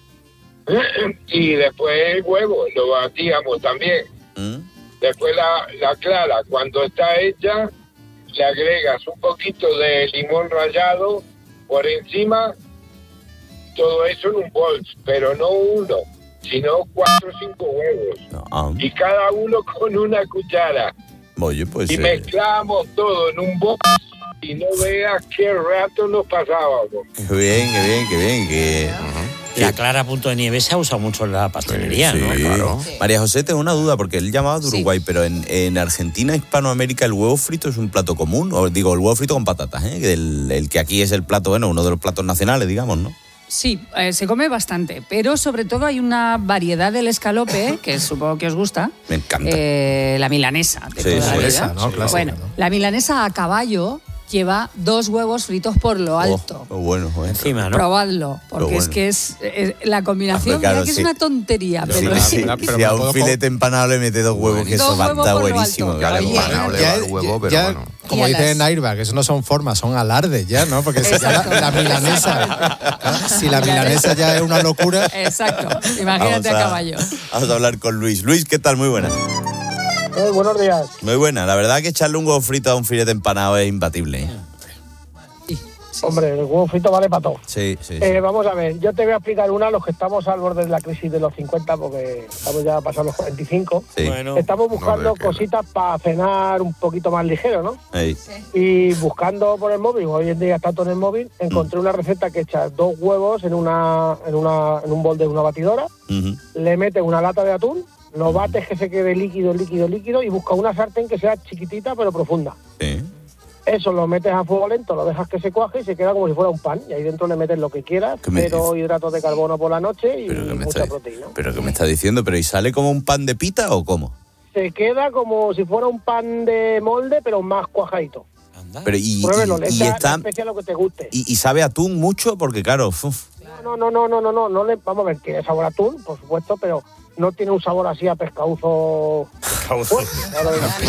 y después el huevo lo batíamos también. Mm. Después la, la clara, cuando está hecha, le agregas un poquito de limón rallado por encima, todo eso en un bol, pero no uno, sino cuatro o cinco huevos. Ah, Y cada uno con una cuchara. oye, pues... Y eh, mezclamos todo en un bol y no veas qué rato nos pasábamos. qué bien, qué bien, qué bien. Que, La clara a punto de nieve se ha usado mucho en la pastelería, sí, ¿no? claro. María José, tengo una duda, porque él llamaba de Uruguay, pero en, en Argentina, Hispanoamérica, ¿el huevo frito es un plato común? O digo, el huevo frito con patatas, ¿eh? El, el que aquí es el plato, bueno, uno de los platos nacionales, digamos, ¿no? Sí, eh, se come bastante, pero sobre todo hay una variedad del escalope, que supongo que os gusta. Me encanta. Eh, la milanesa de Sí, toda sí. la vida. Esa, ¿no? Clásica, Bueno, ¿no? la milanesa a caballo lleva dos huevos fritos por lo alto. Oh, bueno, bueno. Encima, ¿no? Probadlo, porque Pero es bueno. que es, es- la combinación, Hombre, claro, mira que sí. es una tontería, Sí, pero sí, es sí, que- si a un filete empanado le mete dos huevos, que eso Dos va a huevos estar por lo buenísimo. alto. claro. Oye, empanado le va el huevo, pero ya, bueno. como Y a dice las- Nairba, que eso no son formas, son alardes ya, ¿no? Porque si ya la, la milanesa, si la milanesa ya es una locura. Exacto, imagínate Vamos a caballo. Vamos a hablar con Luis. Luis, ¿qué tal? Muy buena. Eh, buenos días. Muy buena. La verdad que echarle un huevo frito a un filete empanado es imbatible. ¿eh? Hombre, el huevo frito vale para todo. Sí, sí. sí. Eh, vamos a ver, yo te voy a explicar una, los que estamos al borde de la crisis de los cincuenta, porque estamos ya pasando los cuarenta y cinco. Sí. Bueno, Estamos buscando no, pero que- cositas para cenar un poquito más ligero, ¿no? Ey. Y buscando por el móvil, hoy en día está todo en el móvil, encontré una receta que echas dos huevos en una, en una en un bol de una batidora, Ujú. le metes una lata de atún, lo bates que se quede líquido, líquido, líquido, y busca una sartén que sea chiquitita pero profunda. Sí. Eso lo metes a fuego lento, lo dejas que se cuaje y se queda como si fuera un pan. Y ahí dentro le metes lo que quieras, ¿Qué me pero hidratos de carbono por la noche y Pero que me mucha está, proteína. pero que me está diciendo, pero ¿y sale como un pan de pita o cómo? Se queda como si fuera un pan de molde, pero más cuajadito. Pero y, Pruébelo, le y, y echa está la especia lo que te guste. y, y sabe a atún mucho porque claro, uf, No, no, no, no, no, no, no le, vamos a ver, tiene sabor a atún, por supuesto, pero no tiene un sabor así a pescaduzo. fuerte, ahora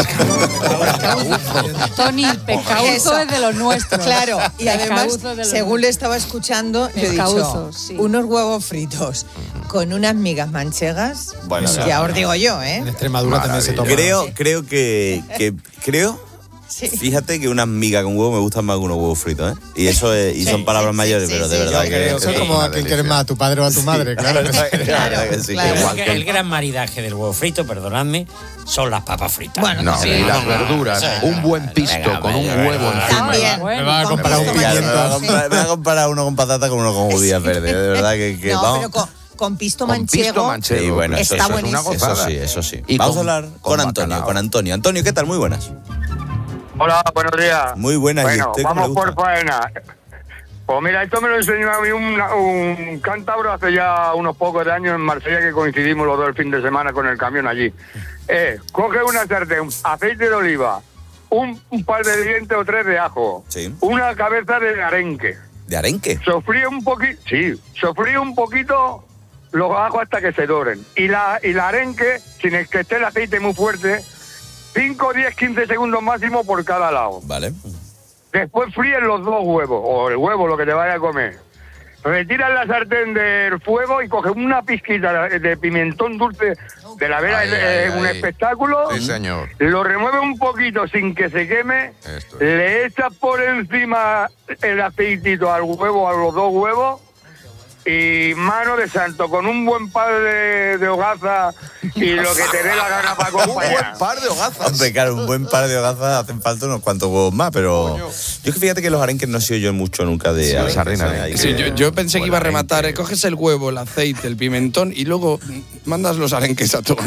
venga. Tony, pescaduzo Eso. es de los nuestros. Claro, y además, Pescaduzo es de los según le estaba escuchando, yo he dicho, Pescaduzo, sí. unos huevos fritos con unas migas manchegas, Bueno, ya ya. os digo yo, ¿eh? En Extremadura también se toma. creo, creo que, que creo. Fíjate que unas migas con huevo me gustan más que unos huevos fritos, ¿eh? Y eso es, y Sí, son sí, palabras sí, mayores, sí, pero de sí, verdad yo que, creo Eso es que- como a quien quieres más, a tu padre o a tu madre, claro. que sí. Claro que sí. claro. Igual el, que- el gran maridaje del huevo frito, perdonadme, son las papas fritas. Bueno, No, sí. y las verduras, un buen pisto Venga, con un venga, huevo venga. encima. También. Bueno, Me vas a Con comparar un pisto Ya, me va a pimiento. comparar- me va a comparar uno con patata con uno con judías verdes, de verdad que, que no, vamos. pero con, con pisto Con manchego. pisto manchego. Sí, bueno, eso, Está eso es una buenísimo. Eso gozada. sí, eso sí. Y Vamos con- a hablar con, con Antonio, bacalao. con Antonio. Antonio, ¿qué tal? Muy buenas. Hola, buenos días. Muy buenas. ¿Y Bueno, usted cómo le vamos gusta? por faena. Pues mira, esto me lo enseñó a mí un, un cántabro hace ya unos pocos de años en Marsella, que coincidimos los dos el fin de semana con el camión allí. Eh, coge una sartén, aceite de oliva, un, un par de dientes o tres de ajo, Sí. una cabeza de arenque. ¿De arenque? Sofríe un poquito, sí, sofríe un poquito los ajos hasta que se doren. Y la, y la arenque, sin el que esté el aceite muy fuerte, cinco, diez, quince segundos máximo por cada lado. Vale. Después fríen los dos huevos, o el huevo, lo que te vaya a comer. Retiras la sartén del fuego y coges una pizquita de pimentón dulce de la vera, Ay, es ay, un ay. espectáculo. Sí, señor. Lo remueve un poquito sin que se queme. Esto es. Le echas por encima el aceitito al huevo, a los dos huevos. Y mano de santo, con un buen par de, de hogaza y lo que te dé la gana para acompañar. Par de hogazas. Hombre, claro, un buen par de hogazas hacen falta unos cuantos huevos más, pero yo es que fíjate que los arenques no he sido yo mucho nunca de Sí, arenques, sardina, ¿sabes? arenque. Hay Sí, que- yo, yo pensé que iba a Buen rematar, arenque. eh, coges el huevo, el aceite, el pimentón y luego mandas los arenques a todos.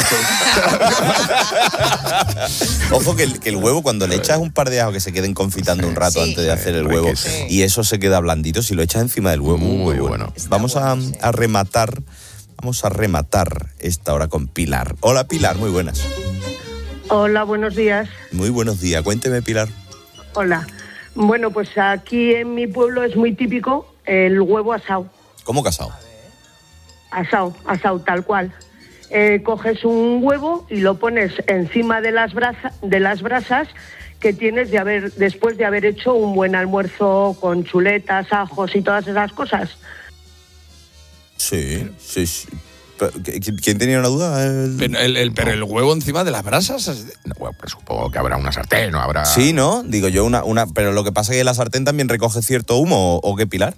Ojo que el, que el huevo, cuando le echas un par de ajos que se queden confitando un rato Sí. antes de hacer el Hombre, huevo que sí. y eso se queda blandito, si lo echas encima del huevo, Muy muy bueno. bueno. Vamos a, a rematar Vamos a rematar esta hora con Pilar. Hola Pilar, muy buenas. Hola, buenos días. Muy buenos días. Cuénteme, Pilar. Hola. Bueno, pues aquí en mi pueblo es muy típico el huevo asado. ¿Cómo que asado? Asado, asado, tal cual. Eh, coges un huevo y lo pones encima de las, brasa, de las brasas que tienes de haber, después de haber hecho un buen almuerzo con chuletas, ajos y todas esas cosas. Sí, sí, sí. ¿Quién tenía una duda? El... Pero, el, el, pero el huevo encima de las brasas. No, bueno, pues supongo que habrá una sartén o habrá... Sí, ¿no? Digo yo, una, una... Pero lo que pasa es que la sartén también recoge cierto humo, ¿o, o qué, Pilar?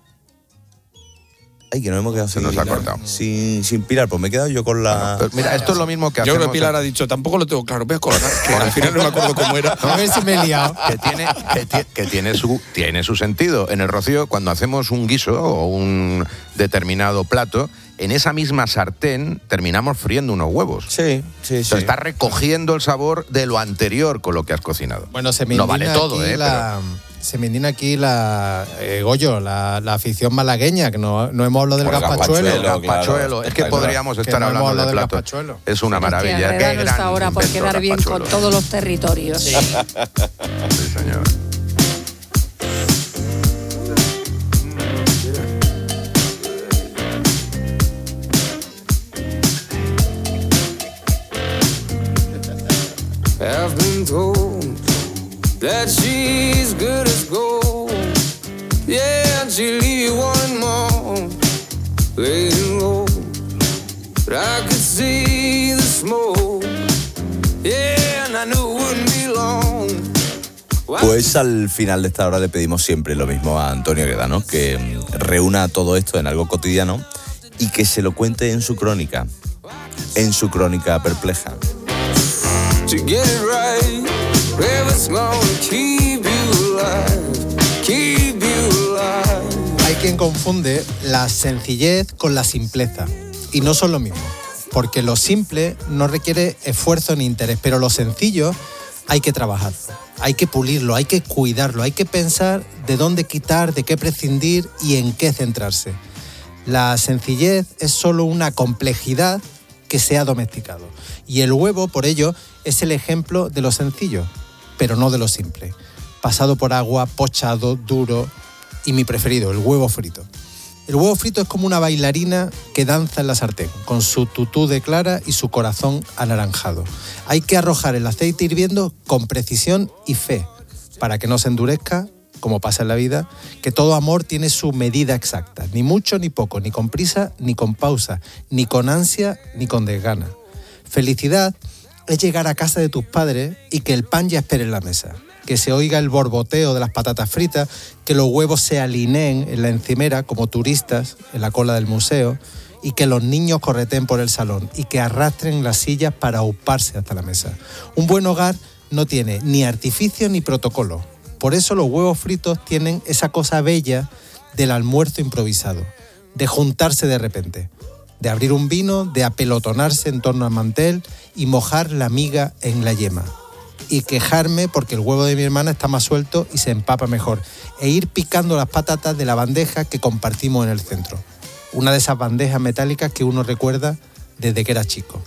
Ay, que nos hemos quedado Se sin nos ha Pilar. cortado. Sin, sin Pilar, pues me he quedado yo con la... Bueno, mira, esto es lo mismo que Yo hacemos... creo que Pilar en- ha dicho, tampoco lo tengo claro, voy a colgar, que al final no me acuerdo cómo era. A ver si me he liado. que tiene, que, ti- que tiene, su, tiene su sentido. En el Rocío, cuando hacemos un guiso o un determinado plato, en esa misma sartén terminamos friendo unos huevos. Sí, sí, O sea, estás recogiendo el sabor de lo anterior con lo que has cocinado. Bueno, se me no indigna vale todo, aquí ¿eh? la, se me indigna aquí la eh, Goyo, la, la afición malagueña, que no, no hemos hablado del Pues gazpachuelo. el gazpachuelo. Es que podríamos Que estar no hemos hablando hablado de del plato. gazpachuelo. Es una maravilla. Que Qué arregla gran nuestra hora por invento, quedar bien con gazpachuelo. todos los territorios. Sí, señor. I've been told that she's good as gold. Yeah, and she'll leave you wanting more, laying low. But I could see the smoke. Yeah, and I knew it wouldn't be long. Pues al final de esta hora le pedimos siempre lo mismo a Antonio Guedano, que mm, reúna todo esto en algo cotidiano y que se lo cuente en su crónica, en su crónica perpleja. To get it right, where it's gonna keep you alive, keep you alive. Hay quien confunde la sencillez con la simpleza. Y no son lo mismo. Porque lo simple no requiere esfuerzo ni interés, pero lo sencillo hay que trabajarlo, hay que pulirlo, hay que cuidarlo, hay que pensar de dónde quitar, de qué prescindir y en qué centrarse. La sencillez es solo una complejidad que se ha domesticado. Y el huevo, por ello, es el ejemplo de lo sencillo, pero no de lo simple. Pasado por agua, pochado, duro y mi preferido, el huevo frito. El huevo frito es como una bailarina que danza en la sartén, con su tutú de clara y su corazón anaranjado. Hay que arrojar el aceite hirviendo con precisión y fe, para que no se endurezca, como pasa en la vida, que todo amor tiene su medida exacta, ni mucho ni poco, ni con prisa ni con pausa, ni con ansia ni con desgana. Felicidad es llegar a casa de tus padres y que el pan ya espere en la mesa, que se oiga el borboteo de las patatas fritas, que los huevos se alineen en la encimera como turistas en la cola del museo y que los niños correten por el salón y que arrastren las sillas para auparse hasta la mesa. Un buen hogar no tiene ni artificio ni protocolo. Por eso los huevos fritos tienen esa cosa bella del almuerzo improvisado, de juntarse de repente, de abrir un vino, de apelotonarse en torno al mantel y mojar la miga en la yema. Y quejarme porque el huevo de mi hermana está más suelto y se empapa mejor. E ir picando las patatas de la bandeja que compartimos en el centro. Una de esas bandejas metálicas que uno recuerda desde que era chico.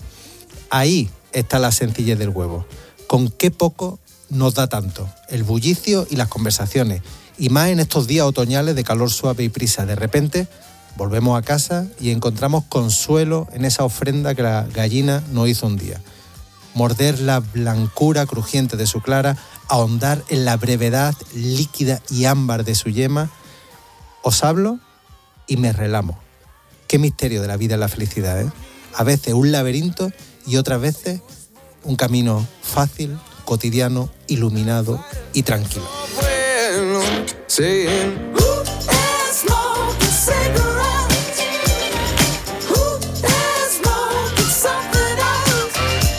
Ahí está la sencillez del huevo. Con qué poco nos da tanto. El bullicio y las conversaciones. Y más en estos días otoñales de calor suave y prisa. De repente volvemos a casa y encontramos consuelo en esa ofrenda que la gallina nos hizo un día. Morder la blancura crujiente de su clara, ahondar en la brevedad líquida y ámbar de su yema. Os hablo y me relamo. Qué misterio de la vida es la felicidad, ¿eh? A veces un laberinto y otras veces un camino fácil, cotidiano, iluminado y tranquilo. Bueno, saying, who has smoked a cigarette? Who has smoked something else?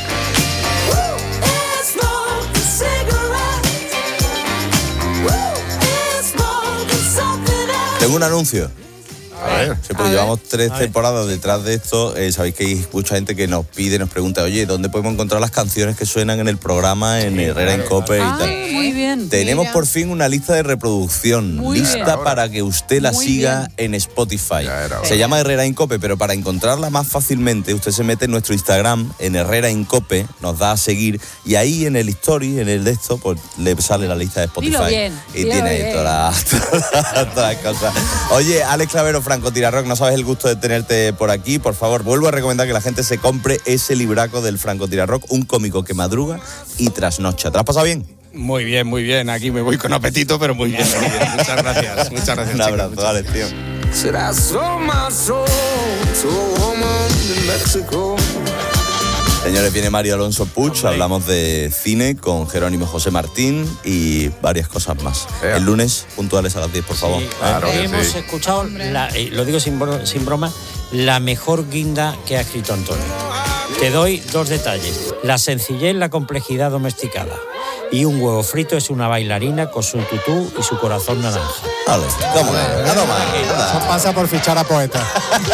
Who has smoked a cigarette? Who has smoked something else? Tengo un anuncio. A ver. Sí, pues llevamos tres temporadas detrás de esto. Eh, sabéis que hay mucha gente que nos pide, nos pregunta, oye, ¿dónde podemos encontrar las canciones que suenan en el programa, en Herrera en Cope y Ah, tal? muy bien. Tenemos Mira. por fin una lista de reproducción, Muy lista bien. para que usted la Muy siga bien. en Spotify. Se llama Herrera en Cope, pero para encontrarla más fácilmente, usted se mete en nuestro Instagram, en Herrera en Cope, nos da a seguir, y ahí en el story, en el de esto, pues le sale la lista de Spotify. Dilo bien, y dilo tiene ahí bien. todas las, todas las cosas. Oye, Alex Clavero, Francotirador, no sabes el gusto de tenerte por aquí. Por favor, vuelvo a recomendar que la gente se compre ese libraco del Francotirador, un cómico que madruga y trasnocha. ¿Te lo has pasado bien? Muy bien, muy bien. Aquí me voy con apetito, pero muy bien. Muy bien. Muchas gracias. Muchas gracias. Un abrazo, chicos. Alex, tío. Said I sold my soul to a woman in Mexico. Señores, viene Mario Alonso Puig, hablamos de cine con Jerónimo José Martín y varias cosas más. El lunes, puntuales a las diez, por favor. Hemos escuchado, la- eh, lo digo sin, bro- sin broma, la mejor guinda que ha escrito Antonio. Te doy dos detalles. La sencillez, la complejidad domesticada. Y un huevo frito es una bailarina con su tutú y su corazón naranja. Vale, ¿cómo es? Eso pasa por fichar a poeta.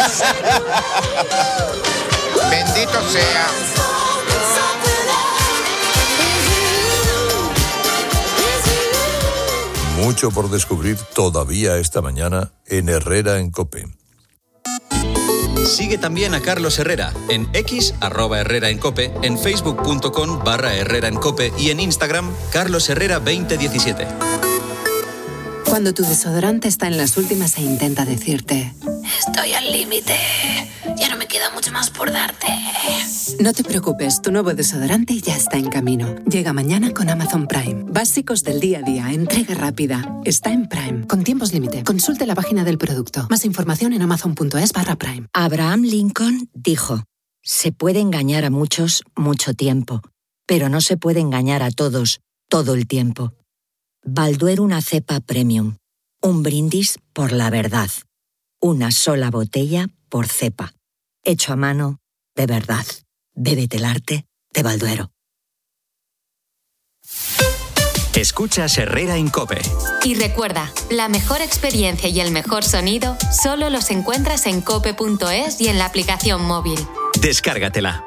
Bendito sea. Mucho por descubrir todavía esta mañana en Herrera en Cope. Sigue también a Carlos Herrera en X, arroba Herrera en Cope, en facebook.com barra Herrera en Cope y en Instagram, Carlos Herrera veinte diecisiete. Cuando tu desodorante está en las últimas e intenta decirte, estoy al límite, ya no me queda mucho más por darte. No te preocupes, tu nuevo desodorante ya está en camino. Llega mañana con Amazon Prime. Básicos del día a día, entrega rápida. Está en Prime, con tiempos límite. Consulte la página del producto. Más información en amazon.es barra Prime. Abraham Lincoln dijo, se puede engañar a muchos mucho tiempo, pero no se puede engañar a todos todo el tiempo. Balduero una cepa premium. Un brindis por la verdad. Una sola botella por cepa. Hecho a mano de verdad. Bébete el arte de Balduero. Escuchas Herrera en Cope. Y recuerda, la mejor experiencia y el mejor sonido solo los encuentras en cope punto es y en la aplicación móvil. Descárgatela.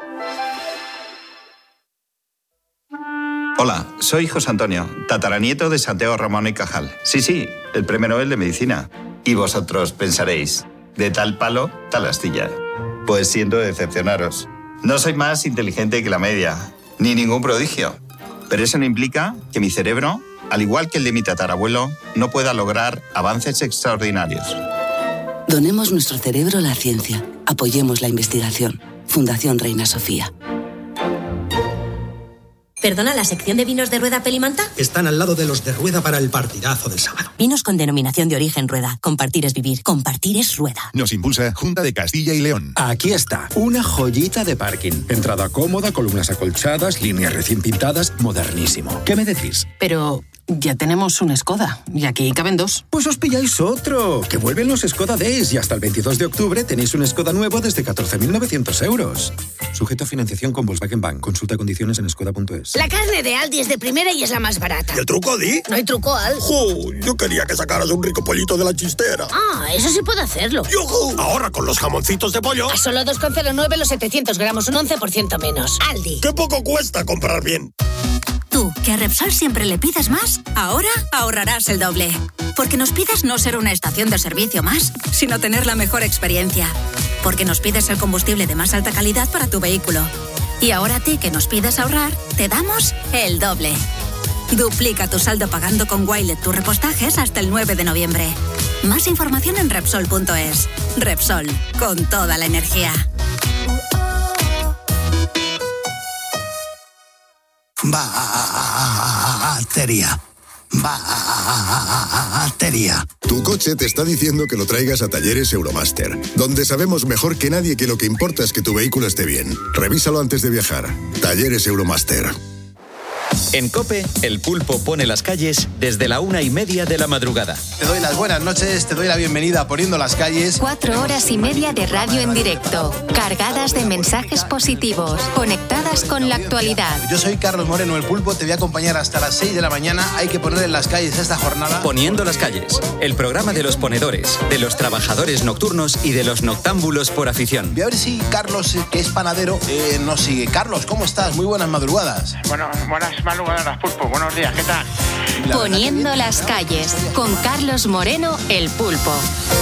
Hola, soy José Antonio, tataranieto de Santiago Ramón y Cajal. Sí, sí, el premio Nobel de Medicina. Y vosotros pensaréis, de tal palo, tal astilla. Pues siento decepcionaros. No soy más inteligente que la media, ni ningún prodigio. Pero eso no implica que mi cerebro, al igual que el de mi tatarabuelo, no pueda lograr avances extraordinarios. Donemos nuestro cerebro a la ciencia. Apoyemos la investigación. Fundación Reina Sofía. ¿Perdona, la sección de vinos de Rueda Pelimanta? Están al lado de los de Rueda para el partidazo del sábado. Vinos con denominación de origen Rueda. Compartir es vivir. Compartir es Rueda. Nos impulsa Junta de Castilla y León. Aquí está, una joyita de parking. Entrada cómoda, columnas acolchadas, líneas recién pintadas, modernísimo. ¿Qué me decís? Pero ya tenemos un Skoda y aquí caben dos. Pues os pilláis otro, que vuelven los Skoda Days y hasta el veintidós de octubre tenéis un Skoda nuevo desde catorce mil novecientos euros. Sujeto a financiación con Volkswagen Bank. Consulta condiciones en skoda punto es. La carne de Aldi es de primera y es la más barata. ¿Y el truco, Di? No hay truco, Al. ¡Jo! Yo quería que sacaras un rico pollito de la chistera. Ah, eso sí puedo hacerlo. ¡Yujú! Ahora con los jamoncitos de pollo. A solo dos coma cero nueve los setecientos gramos, un once por ciento menos. Aldi. ¡Qué poco cuesta comprar bien! Tú, que a Repsol siempre le pides más, ahora ahorrarás el doble. Porque nos pides no ser una estación de servicio más, sino tener la mejor experiencia. Porque nos pides el combustible de más alta calidad para tu vehículo. Y ahora a ti, que nos pides ahorrar, te damos el doble. Duplica tu saldo pagando con Wilet tus repostajes hasta el nueve de noviembre. Más información en Repsol punto es. Repsol, con toda la energía. Batería. Batería. Tu coche te está diciendo que lo traigas a Talleres Euromaster, donde sabemos mejor que nadie que lo que importa es que tu vehículo esté bien. Revísalo antes de viajar. Talleres Euromaster. En COPE, El Pulpo pone las calles desde la una y media de la madrugada. Te doy las buenas noches, te doy la bienvenida a Poniendo las calles. Cuatro horas y media de radio en directo, cargadas de mensajes positivos, conectadas con la actualidad. Yo soy Carlos Moreno, El Pulpo, te voy a acompañar hasta las seis de la mañana. Hay que poner en las calles esta jornada. Poniendo las calles, el programa de los ponedores, de los trabajadores nocturnos y de los noctámbulos por afición. Voy a ver si Carlos, que es panadero, eh, nos sigue. Carlos, ¿cómo estás? Muy buenas madrugadas. Bueno, buenas madrugadas, Pulpo. Buenos días, ¿qué tal? Poniendo las calles, con Carlos Moreno, El Pulpo.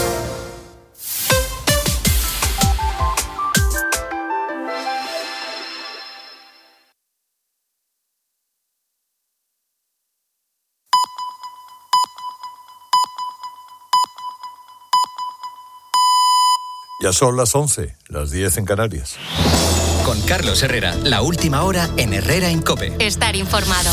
Ya son las once, las diez en Canarias. Con Carlos Herrera, la última hora en Herrera en COPE. Estar informado.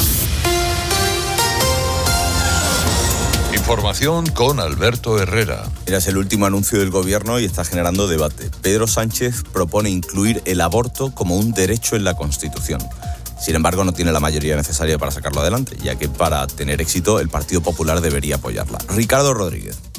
Información con Alberto Herrera. Mira, es el último anuncio del gobierno y está generando debate. Pedro Sánchez propone incluir el aborto como un derecho en la Constitución. Sin embargo, no tiene la mayoría necesaria para sacarlo adelante, ya que para tener éxito el Partido Popular debería apoyarla. Ricardo Rodríguez.